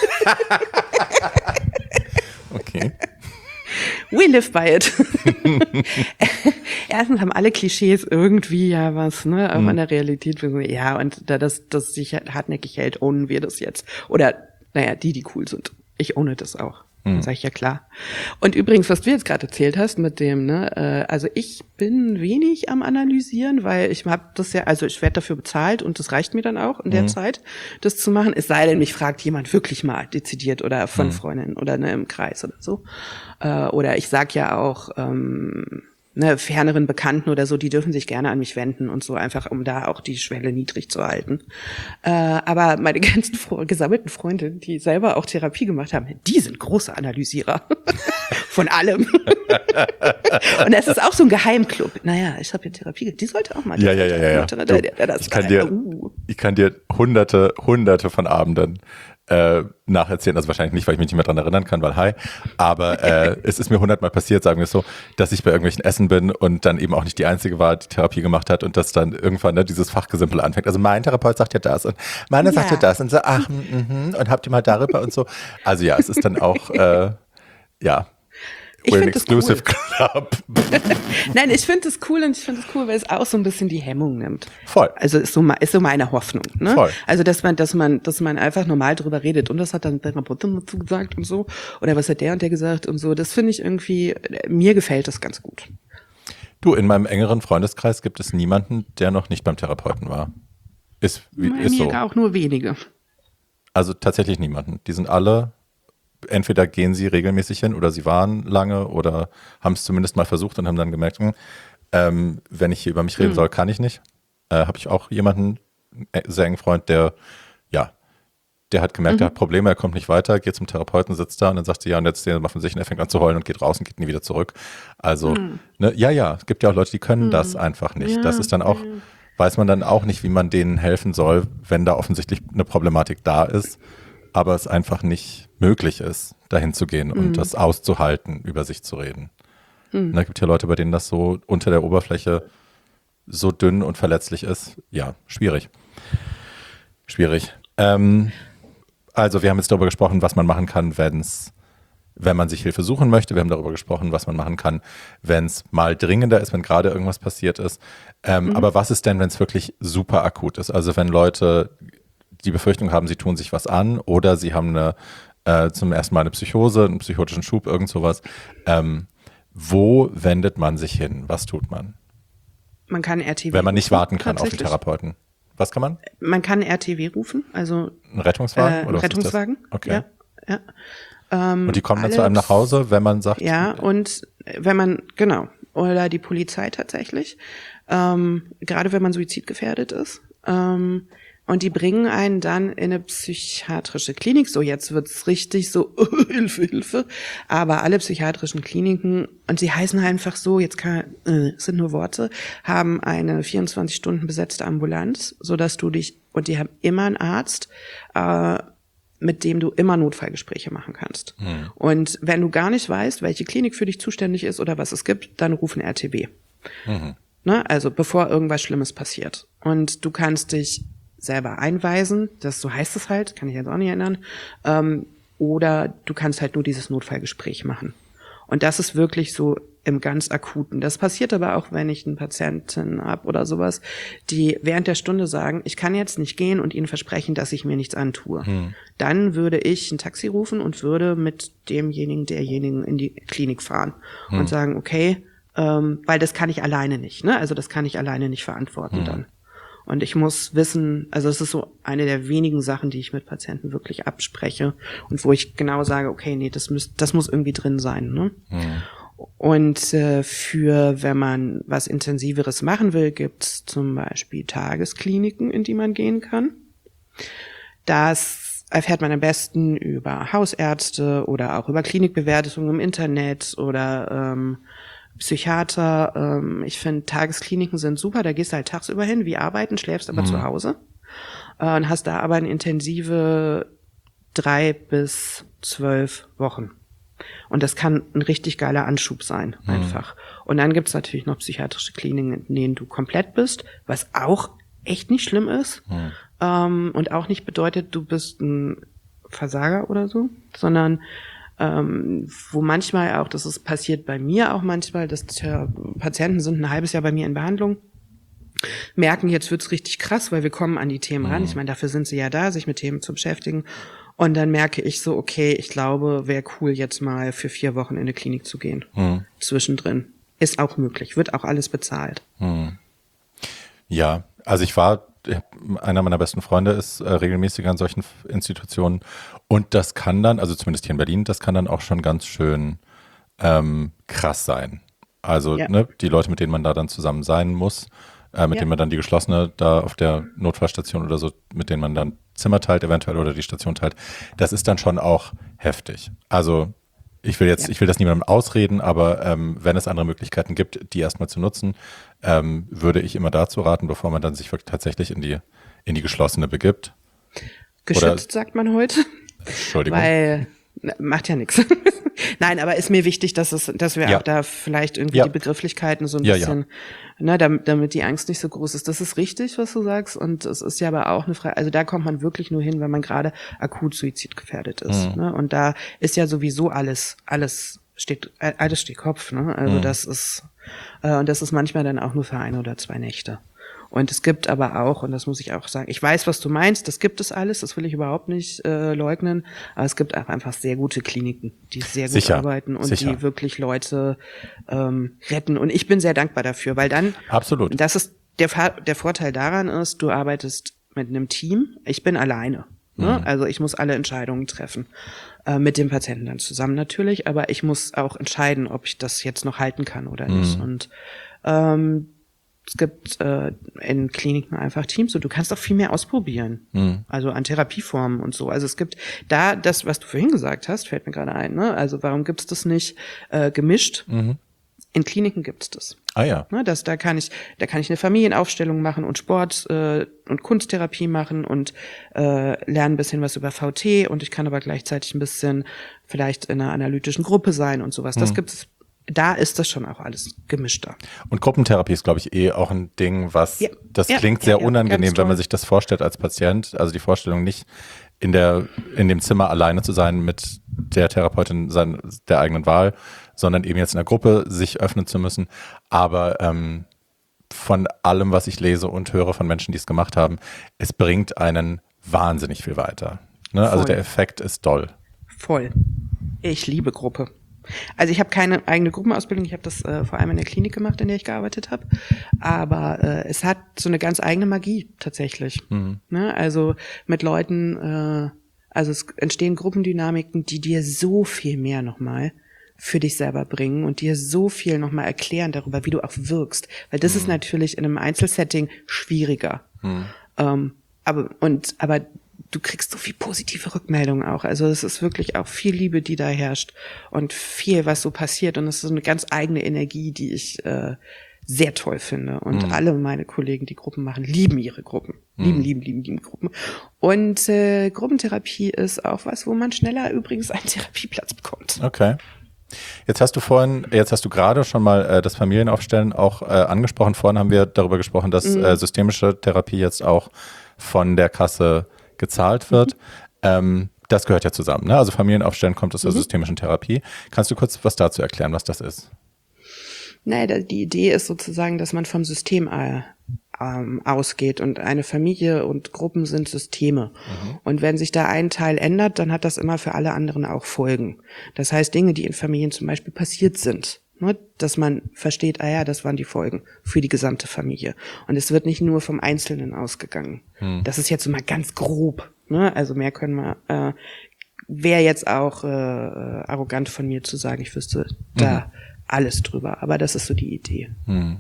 Okay. We live by it. Erstens haben alle Klischees irgendwie ja was, ne, aber mhm. in der Realität, ja, und da das, das sich hartnäckig hält, ownen wir das jetzt. Oder, naja, die, die cool sind. Ich owne das auch. Mhm. Sag ich ja klar. Und übrigens, was du jetzt gerade erzählt hast mit dem, ne, äh, also ich bin wenig am Analysieren, weil ich habe das ja, also ich werde dafür bezahlt und das reicht mir dann auch in der mhm. Zeit, das zu machen. Es sei denn, mich fragt jemand wirklich mal dezidiert oder von mhm. Freundinnen oder ne, im Kreis oder so. Äh, oder ich sag ja auch, ähm, ne, ferneren Bekannten oder so, die dürfen sich gerne an mich wenden und so, einfach um da auch die Schwelle niedrig zu halten. Äh, aber meine ganzen Fre- gesammelten Freunde, die selber auch Therapie gemacht haben, die sind große Analysierer von allem. Und das ist auch so ein Geheimclub. Naja, ich habe hier Therapie, die sollte auch mal. Ja, ja, ja, ja. ja. Du, ich, kann dir, uh. ich kann dir hunderte, hunderte von Abenden Äh, nacherzählen, also wahrscheinlich nicht, weil ich mich nicht mehr dran erinnern kann, weil hi, aber äh, es ist mir hundertmal passiert, sagen wir es so, dass ich bei irgendwelchen Essen bin und dann eben auch nicht die Einzige war, die Therapie gemacht hat und dass dann irgendwann ne, dieses Fachgesimpel anfängt. Also mein Therapeut sagt ja das und meiner ja. sagt ja das und so, ach, mh, und habt ihr mal darüber und so. Also ja, es ist dann auch, äh, ja, ich we're an das exclusive cool. club. Nein, ich finde es cool und ich finde es cool, weil es auch so ein bisschen die Hemmung nimmt. Voll. Also ist so, ist so meine Hoffnung. Ne? Voll. Also dass man, dass man, dass man einfach normal drüber redet und das hat dann der Therapeutin dazu gesagt und so oder was hat der und der gesagt und so. Das finde ich irgendwie, mir gefällt das ganz gut. Du, in meinem engeren Freundeskreis gibt es niemanden, der noch nicht beim Therapeuten war. Ist, wie, ist so. Mir auch nur wenige. Also tatsächlich niemanden. Die sind alle entweder gehen sie regelmäßig hin oder sie waren lange oder haben es zumindest mal versucht und haben dann gemerkt, hm, ähm, wenn ich hier über mich reden Mhm. soll, kann ich nicht. Äh, Habe ich auch jemanden, äh, sehr engen Freund, der, ja, der hat gemerkt, er hat Mhm. Probleme, er kommt nicht weiter, geht zum Therapeuten, sitzt da und dann sagt sie, ja, und jetzt sehen Sie mal von sich und er fängt an zu heulen und geht raus und geht nie wieder zurück. Also, Mhm. ne, ja, ja, es gibt ja auch Leute, die können das Mhm. einfach nicht. Das Ja, ist dann ja, auch, ja. weiß man dann auch nicht, wie man denen helfen soll, wenn da offensichtlich eine Problematik da ist, aber es einfach nicht möglich ist, dahin zu gehen und Mhm. das auszuhalten, über sich zu reden. Und Mhm. da gibt ja Leute, bei denen das so unter der Oberfläche so dünn und verletzlich ist. Ja, schwierig. Schwierig. Ähm, also wir haben jetzt darüber gesprochen, was man machen kann, wenn's, wenn man sich Hilfe suchen möchte. Wir haben darüber gesprochen, was man machen kann, wenn es mal dringender ist, wenn gerade irgendwas passiert ist. Ähm, Mhm. aber was ist denn, wenn es wirklich super akut ist? Also wenn Leute die Befürchtung haben, sie tun sich was an oder sie haben eine, äh, zum ersten Mal eine Psychose, einen psychotischen Schub, irgend sowas. Ähm, wo wendet man sich hin? Was tut man? Man kann R T W Wenn man nicht rufen, warten kann auf die tatsächlich. Therapeuten. Was kann man? Man kann R T W rufen, also Ein äh, Rettungswagen einen oder was ist das? Rettungswagen. Okay. Ja, ja. Ähm, Und die kommen dann zu alle, einem nach Ps- Hause, wenn man sagt, ja, und wenn man, genau, oder die Polizei tatsächlich, ähm, gerade wenn man suizidgefährdet ist, ähm, und die bringen einen dann in eine psychiatrische Klinik. So, jetzt wird's richtig so, Hilfe, Hilfe. Aber alle psychiatrischen Kliniken, und sie heißen einfach so, jetzt kann, äh, es sind nur Worte, haben eine vierundzwanzig Stunden besetzte Ambulanz, sodass du dich, und die haben immer einen Arzt, äh, mit dem du immer Notfallgespräche machen kannst. Hm. Und wenn du gar nicht weißt, welche Klinik für dich zuständig ist oder was es gibt, dann rufen R T W. Mhm. Ne? Also bevor irgendwas Schlimmes passiert. Und du kannst dich selber einweisen, das so heißt es halt, kann ich jetzt auch nicht erinnern, ähm, oder du kannst halt nur dieses Notfallgespräch machen. Und das ist wirklich so im ganz Akuten. Das passiert aber auch, wenn ich einen Patienten habe oder sowas, die während der Stunde sagen, ich kann jetzt nicht gehen und ihnen versprechen, dass ich mir nichts antue. Hm. Dann würde ich ein Taxi rufen und würde mit demjenigen, derjenigen in die Klinik fahren Hm. und sagen, okay, ähm, weil das kann ich alleine nicht, ne? Also das kann ich alleine nicht verantworten Hm. dann. Und ich muss wissen, also es ist so eine der wenigen Sachen, die ich mit Patienten wirklich abspreche und wo ich genau sage, okay, nee, das muss, das muss irgendwie drin sein, ne? Hm. Und äh, für, wenn man was Intensiveres machen will, gibt's zum Beispiel Tageskliniken, in die man gehen kann. Das erfährt man am besten über Hausärzte oder auch über Klinikbewertungen im Internet oder ähm, Psychiater. Ähm, ich finde, Tageskliniken sind super, da gehst du halt tagsüber hin, wie arbeiten, schläfst aber Hm. zu Hause äh, und hast da aber eine intensive drei bis zwölf Wochen. Und das kann ein richtig geiler Anschub sein, Hm. einfach. Und dann gibt's natürlich noch psychiatrische Kliniken, in denen du komplett bist, was auch echt nicht schlimm ist. Hm. Ähm, und auch nicht bedeutet, du bist ein Versager oder so, sondern ähm, wo manchmal auch, das ist passiert bei mir auch manchmal, dass tja, Patienten sind ein halbes Jahr bei mir in Behandlung, merken, jetzt wird's richtig krass, weil wir kommen an die Themen ran. Ich meine, dafür sind sie ja da, sich mit Themen zu beschäftigen. Und dann merke ich so, okay, ich glaube, wäre cool, jetzt mal für vier Wochen in eine Klinik zu gehen. Hm. Zwischendrin. Ist auch möglich, wird auch alles bezahlt. Hm. Ja, also ich war, einer meiner besten Freunde ist äh, regelmäßig an solchen Institutionen und das kann dann, also zumindest hier in Berlin, das kann dann auch schon ganz schön ähm, krass sein. Also Ja. ne, die Leute, mit denen man da dann zusammen sein muss, äh, mit Ja. denen man dann die geschlossene da auf der Notfallstation oder so, mit denen man dann Zimmer teilt eventuell oder die Station teilt, das ist dann schon auch heftig. Also ich will jetzt, Ja. ich will das niemandem ausreden, aber ähm, wenn es andere Möglichkeiten gibt, die erstmal zu nutzen, ähm, würde ich immer dazu raten, bevor man dann sich wirklich tatsächlich in die, in die geschlossene begibt. Geschützt, sagt man heute. Entschuldigung. Weil, na, macht ja nichts. Nein, aber ist mir wichtig, dass es, dass wir Ja. auch da vielleicht irgendwie Ja. die Begrifflichkeiten so ein Ja, bisschen, ne, damit, damit die Angst nicht so groß ist. Das ist richtig, was du sagst. Und es ist ja aber auch eine Frage, also da kommt man wirklich nur hin, wenn man gerade akut suizidgefährdet ist. Mhm. Ne? Und da ist ja sowieso alles, alles steht, äh, alles steht Kopf. Ne? Also Mhm. das ist, äh, und das ist manchmal dann auch nur für ein oder zwei Nächte. Und es gibt aber auch, und das muss ich auch sagen, ich weiß, was du meinst, das gibt es alles, das will ich überhaupt nicht äh, leugnen, aber es gibt auch einfach sehr gute Kliniken, die sehr gut Sicher, arbeiten und sicher. die wirklich Leute ähm, retten. Und ich bin sehr dankbar dafür, weil dann, Absolut. das ist, der, Fa- der Vorteil daran ist, du arbeitest mit einem Team, ich bin alleine. Ne? Mhm. Also ich muss alle Entscheidungen treffen. Äh, mit dem Patienten dann zusammen natürlich, aber ich muss auch entscheiden, ob ich das jetzt noch halten kann oder mhm. nicht. Und ähm, es gibt äh, in Kliniken einfach Teams und du kannst auch viel mehr ausprobieren. Mhm. Also an Therapieformen und so. Also es gibt da das, was du vorhin gesagt hast, fällt mir gerade ein. Ne? Also warum gibt es das nicht äh, gemischt? Mhm. In Kliniken gibt es das. Ah ja. Ne, das, da kann ich, da kann ich eine Familienaufstellung machen und Sport äh, und Kunsttherapie machen und äh, lernen ein bisschen was über V T und ich kann aber gleichzeitig ein bisschen vielleicht in einer analytischen Gruppe sein und sowas. Das mhm. gibt es. Da ist das schon auch alles gemischter. Und Gruppentherapie ist, glaube ich, eh auch ein Ding, was, ja. das ja, klingt sehr ja, unangenehm, wenn man sich das vorstellt als Patient. Also die Vorstellung nicht in der, in dem Zimmer alleine zu sein mit der Therapeutin sein, der eigenen Wahl, sondern eben jetzt in der Gruppe sich öffnen zu müssen. Aber ähm, von allem, was ich lese und höre von Menschen, die es gemacht haben, es bringt einen wahnsinnig viel weiter. Ne? Also der Effekt ist doll. Voll. Ich liebe Gruppe. Also ich habe keine eigene Gruppenausbildung, ich habe das äh, vor allem in der Klinik gemacht, in der ich gearbeitet habe, aber äh, es hat so eine ganz eigene Magie tatsächlich. Mhm. Ne? Also mit Leuten, äh, also es entstehen Gruppendynamiken, die dir so viel mehr nochmal für dich selber bringen und dir so viel nochmal erklären darüber, wie du auch wirkst, weil das mhm. ist natürlich in einem Einzelsetting schwieriger. Mhm. Ähm, aber und aber du kriegst so viel positive Rückmeldungen auch. Also es ist wirklich auch viel Liebe, die da herrscht und viel, was so passiert. Und es ist so eine ganz eigene Energie, die ich äh, sehr toll finde. Und mhm. alle meine Kollegen, die Gruppen machen, lieben ihre Gruppen. Lieben, mhm. lieben, lieben, lieben Gruppen. Und äh, Gruppentherapie ist auch was, wo man schneller übrigens einen Therapieplatz bekommt. Okay. Jetzt hast du vorhin, jetzt hast du gerade schon mal äh, das Familienaufstellen auch äh, angesprochen. Vorhin haben wir darüber gesprochen, dass mhm. äh, systemische Therapie jetzt auch von der Kasse gezahlt wird. Mhm. Ähm, das gehört ja zusammen, ne? Also Familienaufstellen kommt aus der mhm. systemischen Therapie. Kannst du kurz was dazu erklären, was das ist? Naja, die Idee ist sozusagen, dass man vom System äh, ähm, ausgeht und eine Familie und Gruppen sind Systeme. Mhm. Und wenn sich da ein Teil ändert, dann hat das immer für alle anderen auch Folgen. Das heißt, Dinge, die in Familien zum Beispiel passiert sind, ne, dass man versteht, ah ja, das waren die Folgen für die gesamte Familie. Und es wird nicht nur vom Einzelnen ausgegangen. Hm. Das ist jetzt so mal ganz grob. Ne? Also mehr können wir, äh, wäre jetzt auch äh, arrogant von mir zu sagen, ich wüsste da mhm. alles drüber. Aber das ist so die Idee. Hm.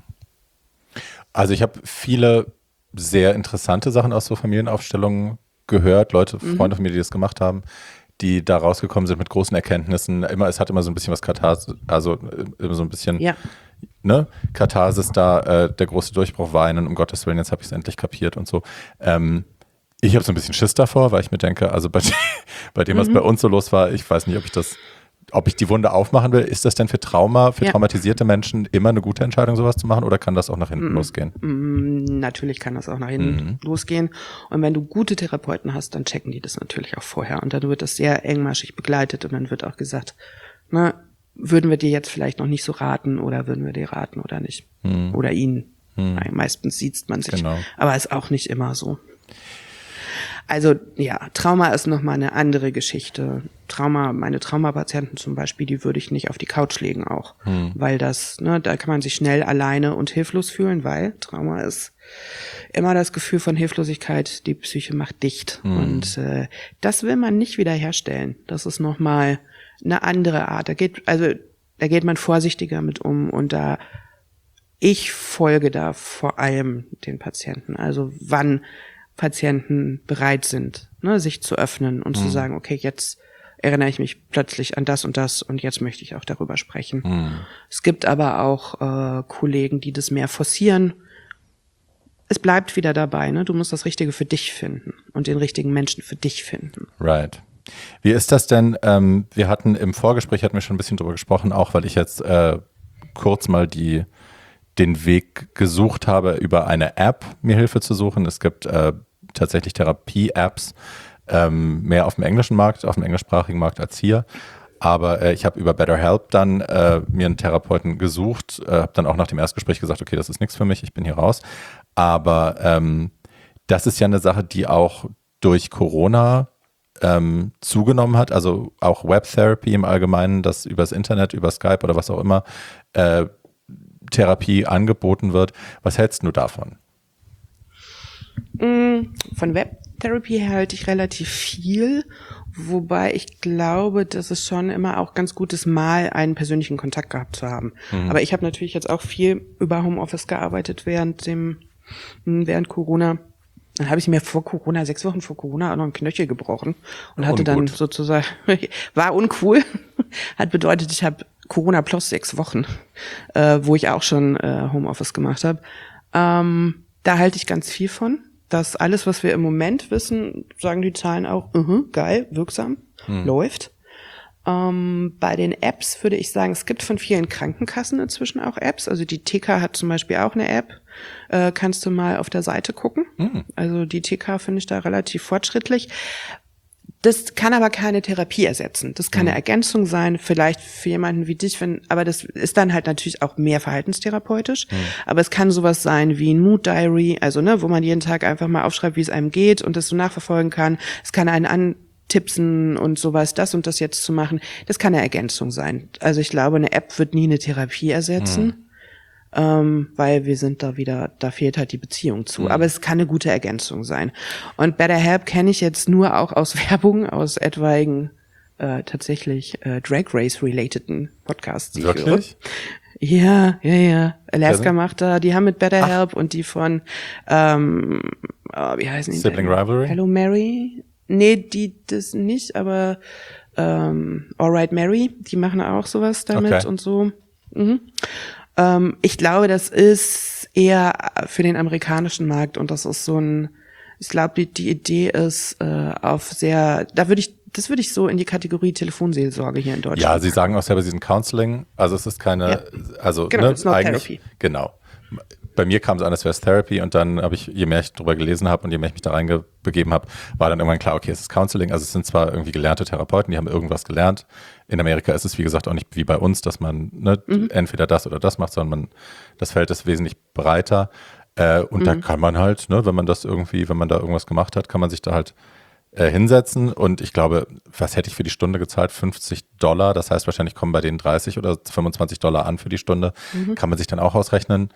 Also ich habe viele sehr interessante Sachen aus so Familienaufstellungen gehört. Leute, Freunde mhm. von mir, die das gemacht haben, die da rausgekommen sind mit großen Erkenntnissen. Immer, es hat immer so ein bisschen was Katharsis, also immer so ein bisschen ja. ne, Katharsis da, äh, der große Durchbruch weinen, um Gottes Willen, jetzt habe ich es endlich kapiert und so. Ähm, ich habe so ein bisschen Schiss davor, weil ich mir denke, also bei, bei dem, was mhm. bei uns so los war, ich weiß nicht, ob ich das, ob ich die Wunde aufmachen will. Ist das denn für Trauma, für ja. traumatisierte Menschen immer eine gute Entscheidung, sowas zu machen, oder kann das auch nach hinten mm, losgehen? Mm, natürlich kann das auch nach hinten mhm. losgehen. Und wenn du gute Therapeuten hast, dann checken die das natürlich auch vorher. Und dann wird das sehr engmaschig begleitet und dann wird auch gesagt, ne, würden wir dir jetzt vielleicht noch nicht so raten oder würden wir dir raten oder nicht? Mhm. Oder ihnen. Mhm. Meistens sieht man sich. Genau. Aber ist auch nicht immer so. Also ja, Trauma ist nochmal eine andere Geschichte. Trauma, meine Traumapatienten zum Beispiel, die würde ich nicht auf die Couch legen auch. Hm. Weil das, ne, da kann man sich schnell alleine und hilflos fühlen, weil Trauma ist immer das Gefühl von Hilflosigkeit, die Psyche macht dicht. Hm. Und äh, das will man nicht wiederherstellen. Das ist nochmal eine andere Art. Da geht, also da geht man vorsichtiger mit um und da ich folge da vor allem den Patienten. Also wann Patienten bereit sind, ne, sich zu öffnen und mhm. zu sagen, okay, jetzt erinnere ich mich plötzlich an das und das und jetzt möchte ich auch darüber sprechen. Mhm. Es gibt aber auch äh, Kollegen, die das mehr forcieren. Es bleibt wieder dabei, ne? Du musst das Richtige für dich finden und den richtigen Menschen für dich finden. Right. Wie ist das denn? Ähm, wir hatten im Vorgespräch, hatten wir schon ein bisschen drüber gesprochen, auch weil ich jetzt äh, kurz mal die den Weg gesucht habe, über eine App mir Hilfe zu suchen. Es gibt äh, tatsächlich Therapie-Apps, ähm, mehr auf dem englischen Markt, auf dem englischsprachigen Markt als hier. Aber äh, ich habe über BetterHelp dann äh, mir einen Therapeuten gesucht, äh, habe dann auch nach dem Erstgespräch gesagt, okay, das ist nichts für mich, ich bin hier raus. Aber ähm, das ist ja eine Sache, die auch durch Corona ähm, zugenommen hat, also auch Web-Therapy im Allgemeinen, das übers Internet, über Skype oder was auch immer, äh, Therapie angeboten wird. Was hältst du davon? Von Web, Therapy halte ich relativ viel, wobei ich glaube, dass es schon immer auch ganz gut ist, mal einen persönlichen Kontakt gehabt zu haben. Mhm. Aber ich habe natürlich jetzt auch viel über Homeoffice gearbeitet während dem während Corona. Dann habe ich mir vor Corona, sechs Wochen vor Corona, auch noch einen Knöchel gebrochen und hatte dann sozusagen, war uncool, hat bedeutet, ich habe Corona plus sechs Wochen, äh, wo ich auch schon äh, Homeoffice gemacht habe. Ähm, da halte ich ganz viel von. Das alles, was wir im Moment wissen, sagen die Zahlen auch, uh-huh, geil, wirksam, hm. läuft. Ähm, bei den Apps würde ich sagen, es gibt von vielen Krankenkassen inzwischen auch Apps. Also die T K hat zum Beispiel auch eine App. Äh, kannst du mal auf der Seite gucken. Hm. Also die T K finde ich da relativ fortschrittlich. Das kann aber keine Therapie ersetzen. Das kann eine Ergänzung sein, vielleicht für jemanden wie dich, wenn, aber das ist dann halt natürlich auch mehr verhaltenstherapeutisch. Mhm. Aber es kann sowas sein wie ein Mood Diary, also ne, wo man jeden Tag einfach mal aufschreibt, wie es einem geht und das so nachverfolgen kann. Es kann einen antipsen und sowas, das und das jetzt zu machen. Das kann eine Ergänzung sein. Also ich glaube, eine App wird nie eine Therapie ersetzen. Mhm. Ähm, weil wir sind da wieder, da fehlt halt die Beziehung zu. Mhm. Aber es kann eine gute Ergänzung sein. Und BetterHelp kenne ich jetzt nur auch aus Werbung, aus etwaigen äh, tatsächlich äh, Drag Race-relateden Podcasts, die Wirklich? ich höre. Ja, ja, ja. Alaska macht da, die haben mit BetterHelp Ach. und die von, ähm, oh, wie heißen die? Sibling Rivalry? Hello Mary? Nee, die das nicht, aber ähm, Alright Mary, die machen auch sowas damit okay. und so. Mhm. Ich glaube, das ist eher für den amerikanischen Markt und das ist so ein, ich glaube, die, die Idee ist äh, auf sehr, da würde ich, das würde ich so in die Kategorie Telefonseelsorge hier in Deutschland. Ja, Sie sagen auch selber, Sie sind Counseling, also es ist keine, ja. also genau, ne, it's not eigentlich, therapy. Genau. Bei mir kam es an, als wäre es Therapy und dann habe ich, je mehr ich drüber gelesen habe und je mehr ich mich da reingebegeben habe, war dann irgendwann klar, okay, es ist Counseling, also es sind zwar irgendwie gelernte Therapeuten, die haben irgendwas gelernt. In Amerika ist es, wie gesagt, auch nicht wie bei uns, dass man ne, mhm. entweder das oder das macht, sondern man, das Feld ist wesentlich breiter äh, und mhm. da kann man halt, ne, wenn man das irgendwie, wenn man da irgendwas gemacht hat, kann man sich da halt äh, hinsetzen und ich glaube, was hätte ich für die Stunde gezahlt? fünfzig Dollar, das heißt wahrscheinlich kommen bei denen dreißig oder fünfundzwanzig Dollar an für die Stunde, mhm. kann man sich dann auch ausrechnen.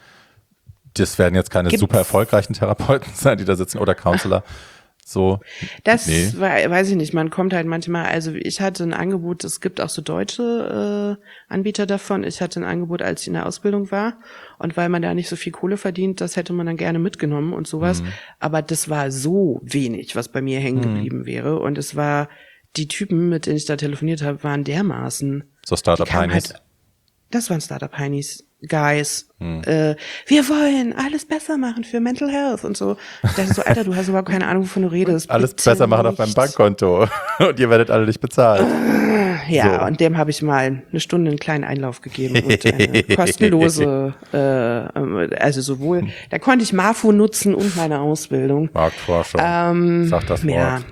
Das werden jetzt keine Gibt's? super erfolgreichen Therapeuten sein, die da sitzen oder Counselor. So. Das nee. weiß ich nicht. Man kommt halt manchmal, also ich hatte ein Angebot, es gibt auch so deutsche äh, Anbieter davon. Ich hatte ein Angebot, als ich in der Ausbildung war. Und weil man da nicht so viel Kohle verdient, das hätte man dann gerne mitgenommen und sowas. Mhm. Aber das war so wenig, was bei mir hängen geblieben mhm. wäre. Und es war, die Typen, mit denen ich da telefoniert habe, waren dermaßen. So Startup-Heinis. Halt, das waren Startup-Heinis. Guys, hm. äh, wir wollen alles besser machen für Mental Health und so. Ich dachte so, Alter, du hast überhaupt keine Ahnung, wovon du redest. Alles Bitte besser machen nicht. Auf meinem Bankkonto und ihr werdet alle nicht bezahlt. Äh, ja, so. Und dem habe ich mal eine Stunde einen kleinen Einlauf gegeben und eine kostenlose, äh, also sowohl, hm. da konnte ich MAFO nutzen und meine Ausbildung. Marktforschung, ähm, sag das Wort. Ja,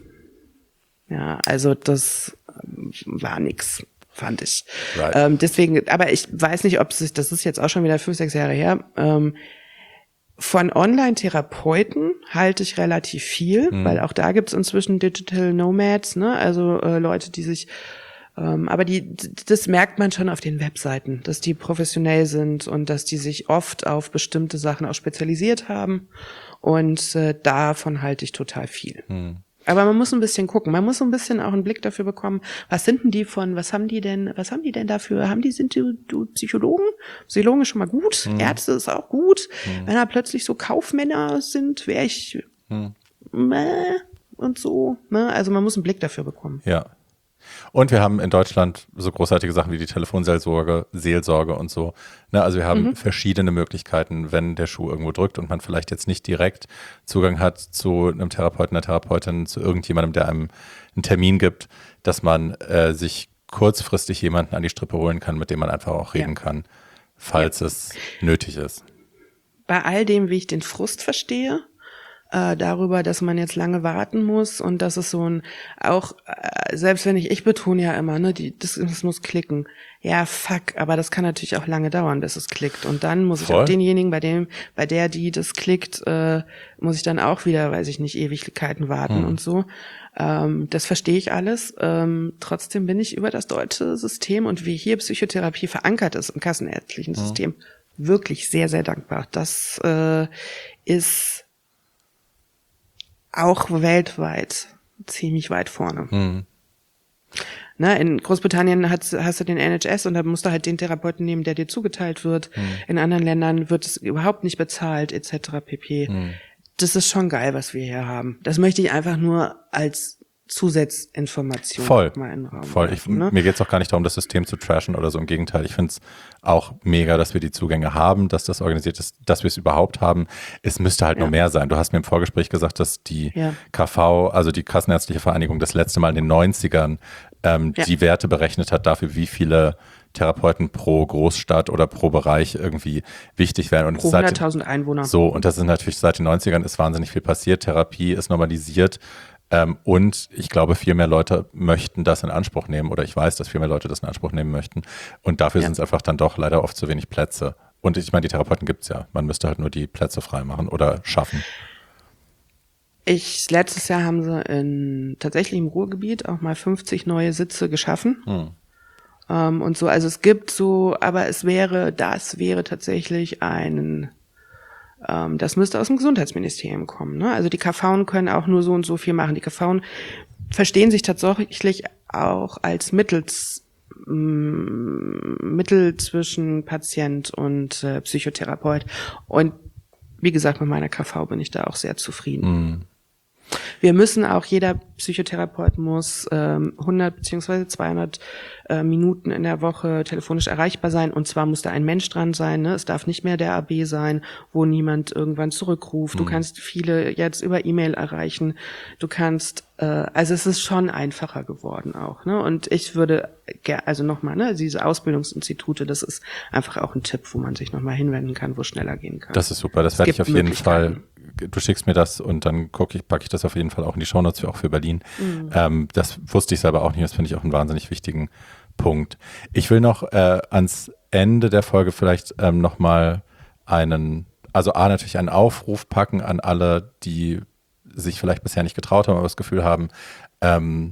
ja, also das war nix. Fand ich. Right. Ähm, deswegen, aber ich weiß nicht, ob es, das ist jetzt auch schon wieder fünf, sechs Jahre her, ähm, von Online-Therapeuten halte ich relativ viel, mhm. weil auch da gibt es inzwischen Digital Nomads, ne, also äh, Leute, die sich, ähm, aber die, das merkt man schon auf den Webseiten, dass die professionell sind und dass die sich oft auf bestimmte Sachen auch spezialisiert haben und äh, davon halte ich total viel. Mhm. Aber man muss ein bisschen gucken. Man muss so ein bisschen auch einen Blick dafür bekommen, was sind denn die von, was haben die denn, was haben die denn dafür? Haben die, sind die, die Psychologen? Psychologen ist schon mal gut. Mhm. Ärzte ist auch gut. Mhm. Wenn da plötzlich so Kaufmänner sind, wäre ich, mhm. mäh, und so, ne? Also man muss einen Blick dafür bekommen. Ja. Und wir haben in Deutschland so großartige Sachen wie die Telefonseelsorge, Seelsorge und so. Ne, also wir haben mhm. verschiedene Möglichkeiten, wenn der Schuh irgendwo drückt und man vielleicht jetzt nicht direkt Zugang hat zu einem Therapeuten, einer Therapeutin, zu irgendjemandem, der einem einen Termin gibt, dass man äh, sich kurzfristig jemanden an die Strippe holen kann, mit dem man einfach auch reden ja. kann, falls ja. es nötig ist. Bei all dem, wie ich den Frust verstehe, Äh, darüber, dass man jetzt lange warten muss und dass es so ein, auch, äh, selbst wenn ich, ich betone ja immer, ne, die, das, das muss klicken. Ja, fuck, aber das kann natürlich auch lange dauern, bis es klickt. Und dann muss Voll. ich auch denjenigen, bei dem, bei der, die das klickt, äh, muss ich dann auch wieder, weiß ich nicht, Ewigkeiten warten hm. und so. Ähm, das verstehe ich alles. Ähm, trotzdem bin ich über das deutsche System und wie hier Psychotherapie verankert ist im kassenärztlichen hm. System wirklich sehr, sehr dankbar. Das äh, ist auch weltweit ziemlich weit vorne. Mhm. Ne, in Großbritannien hast, hast du den N H S und da musst du halt den Therapeuten nehmen, der dir zugeteilt wird. Mhm. In anderen Ländern wird es überhaupt nicht bezahlt, et cetera pp. Mhm. Das ist schon geil, was wir hier haben. Das möchte ich einfach nur als Zusatzinformation voll, mal in den Raum voll. Ich, werfen, ne? Mir geht es auch gar nicht darum, das System zu trashen oder so. Im Gegenteil, ich finde es auch mega, dass wir die Zugänge haben, dass das organisiert ist, dass wir es überhaupt haben. Es müsste halt ja. nur mehr sein. Du hast mir im Vorgespräch gesagt, dass die ja. K V, also die Kassenärztliche Vereinigung, das letzte Mal in den neunzigern ähm, ja. die Werte berechnet hat dafür, wie viele Therapeuten pro Großstadt oder pro Bereich irgendwie wichtig wären. Und pro hunderttausend Einwohner. So, und das ist natürlich seit den neunzigern ist wahnsinnig viel passiert. Therapie ist normalisiert. Ähm, und ich glaube, viel mehr Leute möchten das in Anspruch nehmen oder ich weiß, dass viel mehr Leute das in Anspruch nehmen möchten. Und dafür ja. sind es einfach dann doch leider oft zu wenig Plätze. Und ich meine, die Therapeuten gibt es ja. Man müsste halt nur die Plätze freimachen oder schaffen. Ich, letztes Jahr haben sie in, tatsächlich im Ruhrgebiet auch mal fünfzig neue Sitze geschaffen. Hm. Um, und so, also es gibt so, aber es wäre, das wäre tatsächlich ein, um, das müsste aus dem Gesundheitsministerium kommen, ne? Also die K V'en können auch nur so und so viel machen. Die K V'en verstehen sich tatsächlich auch als Mittels, m, Mittel zwischen Patient und äh, Psychotherapeut. Und wie gesagt, mit meiner K V bin ich da auch sehr zufrieden. Hm. Wir müssen auch, jeder Psychotherapeut muss ähm, hundert beziehungsweise zweihundert äh, Minuten in der Woche telefonisch erreichbar sein. Und zwar muss da ein Mensch dran sein. Ne? Es darf nicht mehr der A B sein, wo niemand irgendwann zurückruft. Mhm. Du kannst viele jetzt über E-Mail erreichen. Du kannst, äh, also es ist schon einfacher geworden auch. Ne? Und ich würde, also nochmal, ne, diese Ausbildungsinstitute, das ist einfach auch ein Tipp, wo man sich nochmal hinwenden kann, wo es schneller gehen kann. Das ist super, das werde ich auf jeden Fall. Du schickst mir das und dann gucke ich, packe ich das auf jeden Fall auch in die Shownotes, auch für Berlin. Mhm. Ähm, das wusste ich selber auch nicht, das finde ich auch einen wahnsinnig wichtigen Punkt. Ich will noch äh, ans Ende der Folge vielleicht ähm, nochmal einen, also A, natürlich einen Aufruf packen an alle, die sich vielleicht bisher nicht getraut haben, aber das Gefühl haben, ähm,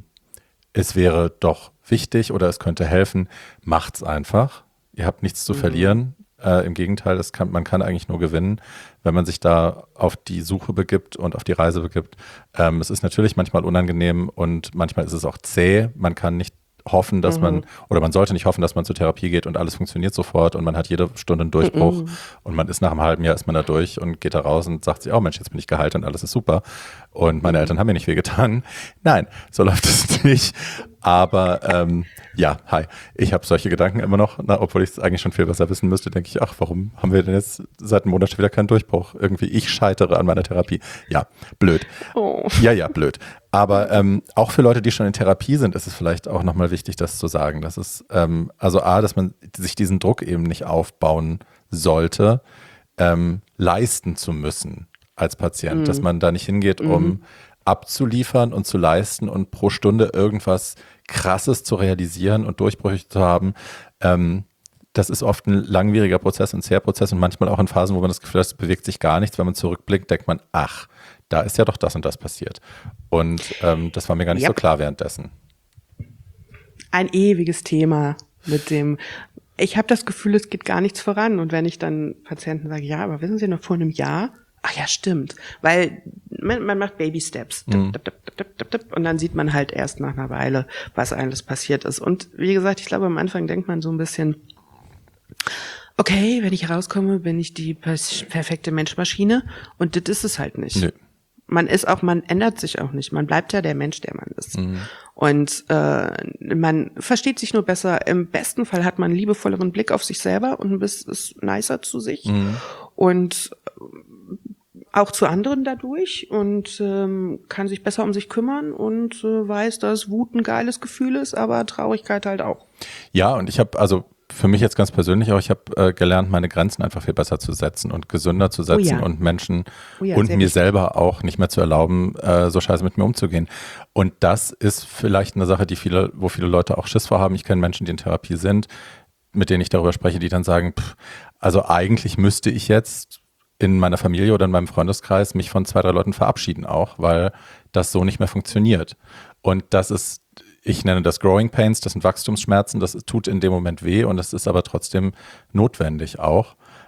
es wäre doch wichtig oder es könnte helfen, macht's einfach. Ihr habt nichts zu mhm. verlieren. Äh, Im Gegenteil, das kann, man kann eigentlich nur gewinnen, wenn man sich da auf die Suche begibt und auf die Reise begibt. Ähm, es ist natürlich manchmal unangenehm und manchmal ist es auch zäh. Man kann nicht hoffen, dass mhm. man, oder man sollte nicht hoffen, dass man zur Therapie geht und alles funktioniert sofort und man hat jede Stunde einen Durchbruch mhm. und man ist nach einem halben Jahr ist man da durch und geht da raus und sagt sich, oh Mensch, jetzt bin ich geheilt und alles ist super und meine mhm. Eltern haben mir nicht wehgetan. Nein, so läuft es nicht. Aber ähm, ja, hi, ich habe solche Gedanken immer noch, na, obwohl ich es eigentlich schon viel besser wissen müsste, denke ich, ach, warum haben wir denn jetzt seit einem Monat schon wieder keinen Durchbruch? Irgendwie, ich scheitere an meiner Therapie. Ja, blöd. Oh. Ja, ja, blöd. Aber ähm, auch für Leute, die schon in Therapie sind, ist es vielleicht auch nochmal wichtig, das zu sagen. Das ist, ähm, also A, dass man sich diesen Druck eben nicht aufbauen sollte, ähm, leisten zu müssen als Patient. Mhm. Dass man da nicht hingeht, um mhm. abzuliefern und zu leisten und pro Stunde irgendwas Krasses zu realisieren und Durchbrüche zu haben. Ähm, das ist oft ein langwieriger Prozess, ein zäher Prozess und manchmal auch in Phasen, wo man das Gefühl hat, es bewegt sich gar nichts. Wenn man zurückblickt, denkt man, ach, da ist ja doch das und das passiert. Und ähm, das war mir gar nicht yep. so klar währenddessen. Ein ewiges Thema mit dem, ich habe das Gefühl, es geht gar nichts voran. Und wenn ich dann Patienten sage, ja, aber wissen Sie noch vor einem Jahr? Ach ja, stimmt. Weil man, man macht Baby Steps. Mhm. Und dann sieht man halt erst nach einer Weile, was alles passiert ist. Und wie gesagt, ich glaube, am Anfang denkt man so ein bisschen, okay, wenn ich rauskomme, bin ich die perfekte Menschmaschine. Und das ist es halt nicht. Nee. Man ist auch, man ändert sich auch nicht. Man bleibt ja der Mensch, der man ist. Mhm. Und äh, man versteht sich nur besser. Im besten Fall hat man einen liebevolleren Blick auf sich selber und ist nicer zu sich. Mhm. Und auch zu anderen dadurch und ähm, kann sich besser um sich kümmern und äh, weiß, dass Wut ein geiles Gefühl ist, aber Traurigkeit halt auch. Ja, und ich habe, also für mich jetzt ganz persönlich auch, ich habe äh, gelernt, meine Grenzen einfach viel besser zu setzen und gesünder zu setzen oh ja. und Menschen oh ja, und mir wichtig. selber auch nicht mehr zu erlauben, äh, so scheiße mit mir umzugehen. Und das ist vielleicht eine Sache, die viele, wo viele Leute auch Schiss vor haben. Ich kenne Menschen, die in Therapie sind, mit denen ich darüber spreche, die dann sagen, pff, also eigentlich müsste ich jetzt in meiner Familie oder in meinem Freundeskreis mich von zwei, drei Leuten verabschieden auch, weil das so nicht mehr funktioniert. Und das ist, ich nenne das Growing Pains, das sind Wachstumsschmerzen, das tut in dem Moment weh und das ist aber trotzdem notwendig auch.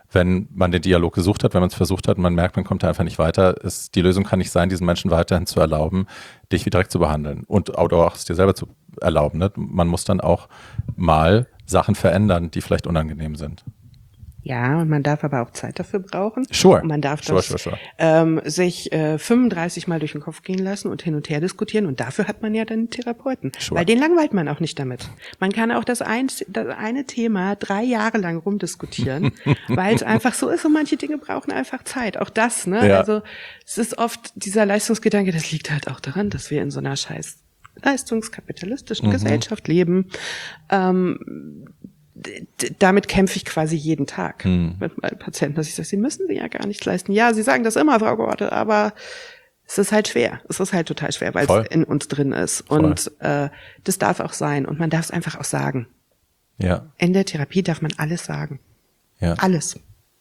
wenn man den Dialog gesucht hat, wenn man es versucht hat und man merkt, man kommt da einfach nicht weiter, ist, die Lösung kann nicht sein, diesen Menschen weiterhin zu erlauben, dich wie direkt zu behandeln und auch es dir selber zu erlauben. Ne? Man muss dann auch mal Sachen verändern, die vielleicht unangenehm sind. Ja, und man darf aber auch Zeit dafür brauchen. Sure. Und man darf sure, das sure, sure. Ähm, sich äh, fünfunddreißig Mal durch den Kopf gehen lassen und hin und her diskutieren. Und dafür hat man ja dann einen Therapeuten. Sure. Weil den langweilt man auch nicht damit. Man kann auch das, ein, das eine Thema drei Jahre lang rumdiskutieren, weil es einfach so ist und manche Dinge brauchen einfach Zeit. Auch das, ne? Ja. Also es ist oft dieser Leistungsgedanke, das liegt halt auch daran, dass wir in so einer scheiß leistungskapitalistischen Mhm. Gesellschaft leben. Ähm, D- damit kämpfe ich quasi jeden Tag Hm. mit meinen Patienten, dass ich sage, sie müssen ja gar nichts leisten. Ja, sie sagen das immer, Frau Gorte, aber es ist halt schwer. Es ist halt total schwer, weil Voll. es in uns drin ist. Voll. Und äh, das darf auch sein. Und man darf es einfach auch sagen. Ja, In der Therapie darf man alles sagen. ja. Alles.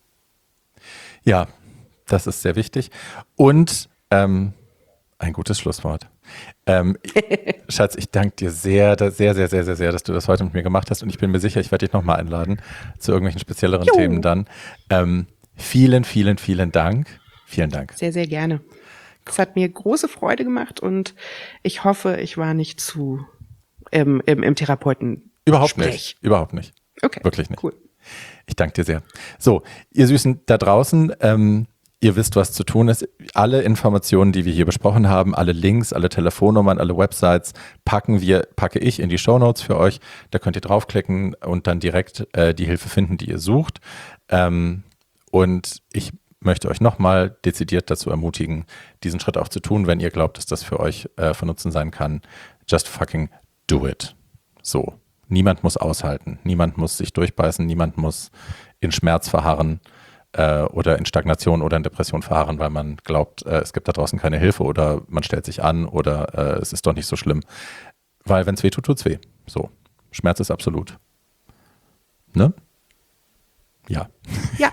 Ja, das ist sehr wichtig. Und ähm, ein gutes Schlusswort. Ähm, Schatz, ich danke dir sehr, da- sehr, sehr, sehr, sehr, sehr, dass du das heute mit mir gemacht hast. Und ich bin mir sicher, ich werde dich nochmal einladen zu irgendwelchen spezielleren Jo. Themen dann. Ähm, vielen, vielen, vielen Dank. Vielen Dank. Sehr, sehr gerne. Es hat mir große Freude gemacht und ich hoffe, ich war nicht zu im, im, im Therapeuten. Überhaupt Sprech. nicht. Überhaupt nicht. Okay. Wirklich nicht. Cool. Ich danke dir sehr. So, ihr Süßen da draußen, ähm, ihr wisst, was zu tun ist. Alle Informationen, die wir hier besprochen haben, alle Links, alle Telefonnummern, alle Websites packen wir, packe ich in die Shownotes für euch. Da könnt ihr draufklicken und dann direkt äh, die Hilfe finden, die ihr sucht. Ähm, und ich möchte euch nochmal dezidiert dazu ermutigen, diesen Schritt auch zu tun, wenn ihr glaubt, dass das für euch äh, von Nutzen sein kann. Just fucking do it. So. Niemand muss aushalten. Niemand muss sich durchbeißen. Niemand muss in Schmerz verharren äh, oder in Stagnation oder in Depression verharren, weil man glaubt, äh, es gibt da draußen keine Hilfe oder man stellt sich an oder äh, es ist doch nicht so schlimm. Weil wenn es weh tut, tut's weh. So. Schmerz ist absolut. Ne? Ja. Ja.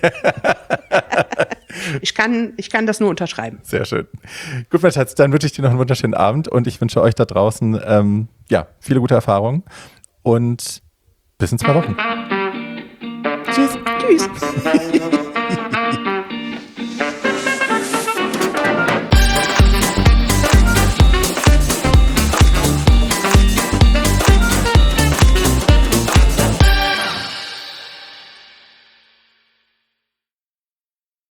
ich kann, ich kann das nur unterschreiben. Sehr schön. Gut, mein Schatz, dann wünsche ich dir noch einen wunderschönen Abend und ich wünsche euch da draußen ähm, ja, viele gute Erfahrungen und bis in zwei Wochen. Tschüss. Tschüss.